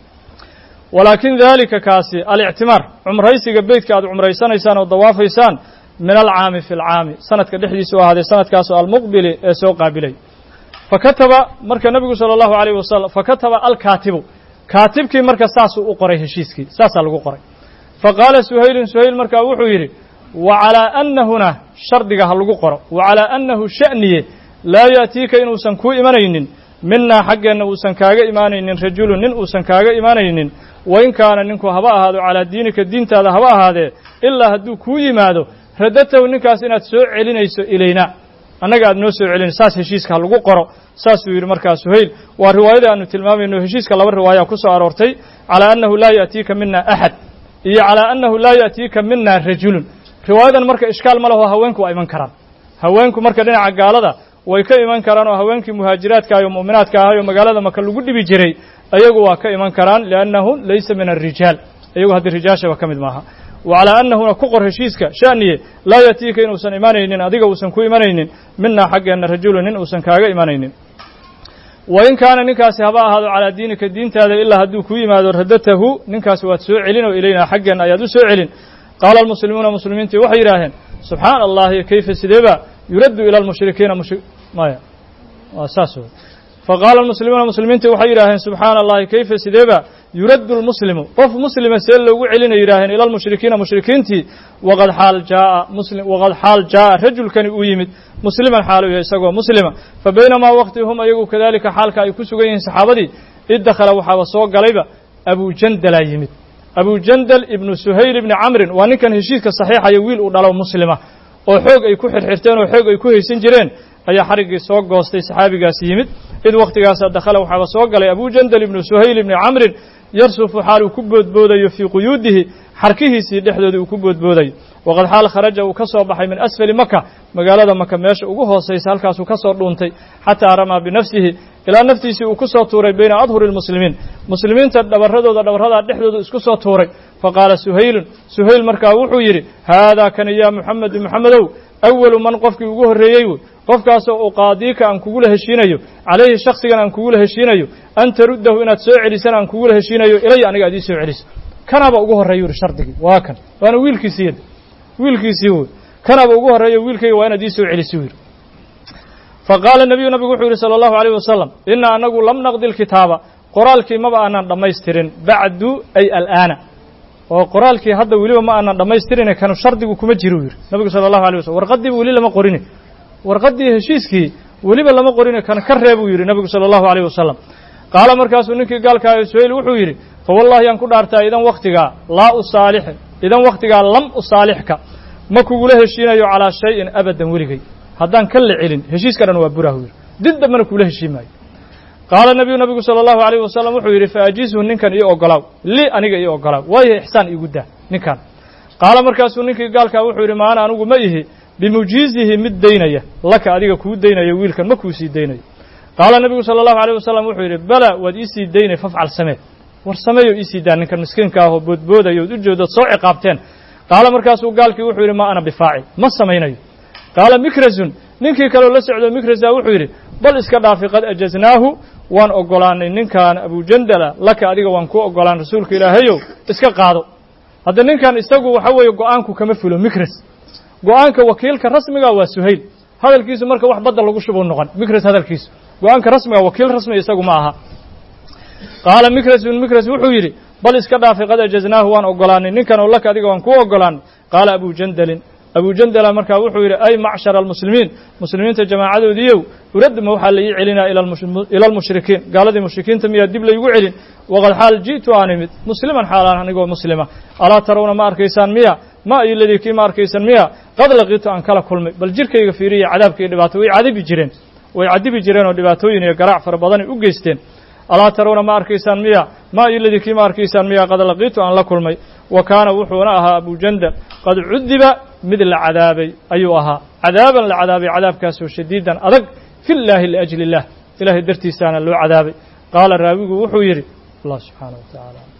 ولكن ذلك كاسي الاعتمار عمريسي بيتك هذا عمريسان يسان والضواف يسان من العام في العام سنة كدحدي سوى هذه سنة كاسو المقبل سوى قابلي فكتب مركا النبي صلى الله عليه وسلم فكتب الكاتب كاتبكي مركا ساسو أقري هشيسكي ساسا لغو قري فقال سهيل مركا وحويري وعلى أن هنا شردقها لغو قرى وعلى أنه شأني لا يأتيك إنو سنكو إيمانين منا حقا إنو سنكاغ إيمانين رجل إنو سنكاغ إيمانين وإن كان ننكو هباء هذا على دينك الدين تاذا هباء هذا إلا هدو كوي مادو ردته ونكاس إنات سوء إلينا أنا قاعد نوسع على أساس هشيسك هاللقو قرأ أساس مركز سهيل ورواية أنه تلمام إنه هشيسك الله الرواية كسر أرورتي على أنه لا يأتيك منا أحد هي على أنه لا يأتيك منا رجل رواية المركز إشكال ما له هوانك وأيمن كرام هوانك مركز دين عقالة ويك إيمان كران وهوانك مهاجرات كايو مؤمنات كايو مقالة ما كل جد بيجري أيقوا كإيمان كران لأنه ليس من الرجال أيقوا هذه الرجال وكمل معها وعلى أنه كقر هشيسك شأني لا يأتيك إن أوسن إيمانين أديك أوسن كو إيمانين منا حق أن الرجل إن أوسن كاغ إيمانين وإن كان نكاس هباء هذا على دينك الدين هذا إلا هدو كوي ما ردته نكاس وتسوعلين وإلينا حق أن أيادو سوعلين قال المسلمون مسلمين وحي راهن سبحان الله كيف سدبا يرد إلى المشركين ما أساسه فقال المسلمون مسلمين وحي راهن سبحان الله كيف سدبا يرد المسلم قف مسلم سيل لو علينا يراهن الى المشركين مشركينتي وقد حال جاء رجل كان يمد مسلما حاله يسقوا مسلما فبينما وقتهم ايغو كذلك حالك اي كسغين صحابتي ادخل وحا سو غليبا ابو جندل يمد ابو جندل ابن سهيل ابن عمرو وان كان هشيسك صحيح اي ويل او دلو مسلمه oo xoog ay ku xirxirteen oo xoog ay ku haysan jireen ayaa xarigii soo goostay saxaabigaas yimid id waqtigaas dakhala waxa soo galay Abu Jandal ibn Suhayl ibn Amr yarsufu xaalu ku boodboodayo fi quyudihi xarkihiisii dhexdooda uu ku boodbooday waqad xaal kharaja uu ka soo baxay min asfali Makka magaalada Makka meesha ugu hooseysa halkaas uu ka soo dhuuntay hatta rama bi nafsihi ila naftiisi uu ku soo tuuray bayna adhuril muslimiinta dhabarada dhexdooda isku soo tuuray faqala Suhayl markaa wuxuu yiri hada kan ya Muhammadow awwal man qofkii ugu horeeyay qofkaas oo qaadiika aan kugu la heshiinayo calayhi shakhsigan aan kugu la heshiinayo an taruddahu inaad soo celisan aan kugu la heshiinayo ilay aniga aad soo celis kanaba ugu horeeyo shardigi waa kan waana wiilkiisii kanaba ugu horeeyo wiilkayga waa inaad soo celiso فقال النبي وحده صلى الله عليه وسلم إن أنه لم نقضي الكتابة قرالك ما بأنا دميسترين بعد أي الآن وقرالك هذا ولي ما أنا دميسترين كانوا شرطي كما جيروير النبي صلى الله عليه وسلم ورقدي ولي لما قريني ورقدي هشيسكي ولي لما قريني كان كرهب ويري النبي صلى الله عليه وسلم قال مركز انك قال كاي سويل وحو يري فوالله يان كدارتا اذا وقتiga لا اصالح اذا وقتiga لم اصالحك ما كوغله هشينايو على شيء ابدا وليغي haddaan ka la celin heshiiskana waa buraha didda mana kula heshiimay qaala nabiga sallallahu alayhi wasallam wuxuu yiri faajisu ninkan iyo ogolaaw li aniga iyo ogolaaw way ihsaan igu daa ninkan qaala markaasuu ninkii gaalka wuxuu yiri maana anigu ma ihi bimujizihi mid deynaya laka adiga ku deynaya wiilkan ma ku sii deynayo qaala nabiga sallallahu alayhi wasallam wuxuu yiri bala wad isi deynay fafcal samee war sameeyo isi daa ninkan miskiinka ah oo boodboodayo u jeedo soo ciqaabteen qaala markaasuu gaalkii wuxuu yidhi maa ana bifaacil ma samaynayo qaala mikrasun ninkii kaleo la socdo mikrasa wuxuu yidhi bal iska dhaafi qad ajaznaahu waan oggolaanay ninkan abujandala laka adiga waan kuu oggolaan rasuulka ilaahayow iska qaado hadda ninkan isagu waxa weeye go'aanku kama fulo mikras go'aanka wakiilka rasmiga waa Suhayl hadalkiisu marka wax badda lagu shubo noqon mikras hadalkiisu go'aanka rasmiga wakiil rasmi isagu ma aha qaala mikras wuxuu yidhi bal iska dhaafi qad ajaznaahu waan oggolaanay ninkan oo laka adiga waan kuu oggolaanay qaala abujandala markaa wuxuu yidhi ay macshara almuslimiin muslimiinta jamaacadoodiiyow uradma waxaa la ii celinaa ila almushrikiin gaaladii mushrikiinta miyaa dib laygu celin waqad xaal ji'tu aan imid musliman xaalaan anigoo muslima alaa tarawna ma arkaysaan miya ma iladii kii ma arkaysaan miya qad laqiitu aan kala kulmay bal jirkayga fiiriya cadaabka iyo dhibaato way cadibi jireen oo dhibaatooyin iyo garaac fara badanay u geysteen alaa tarawna ma arkaysaan miya ma iladii kii ma arkaysaan miya qad laqiitu aan la kulmay wa kaana wuxuuna ahaa abujandal qad cudiba mid la cadaabay ayuu ahaa cadaaban la cadaabay cadaabkaasoo shadiidan adag fi llaahi liajli illah ilaahay dartiisaana loo cadaabay qaala raawigu wuxuu yidhi allah subxaanaه wa tacaala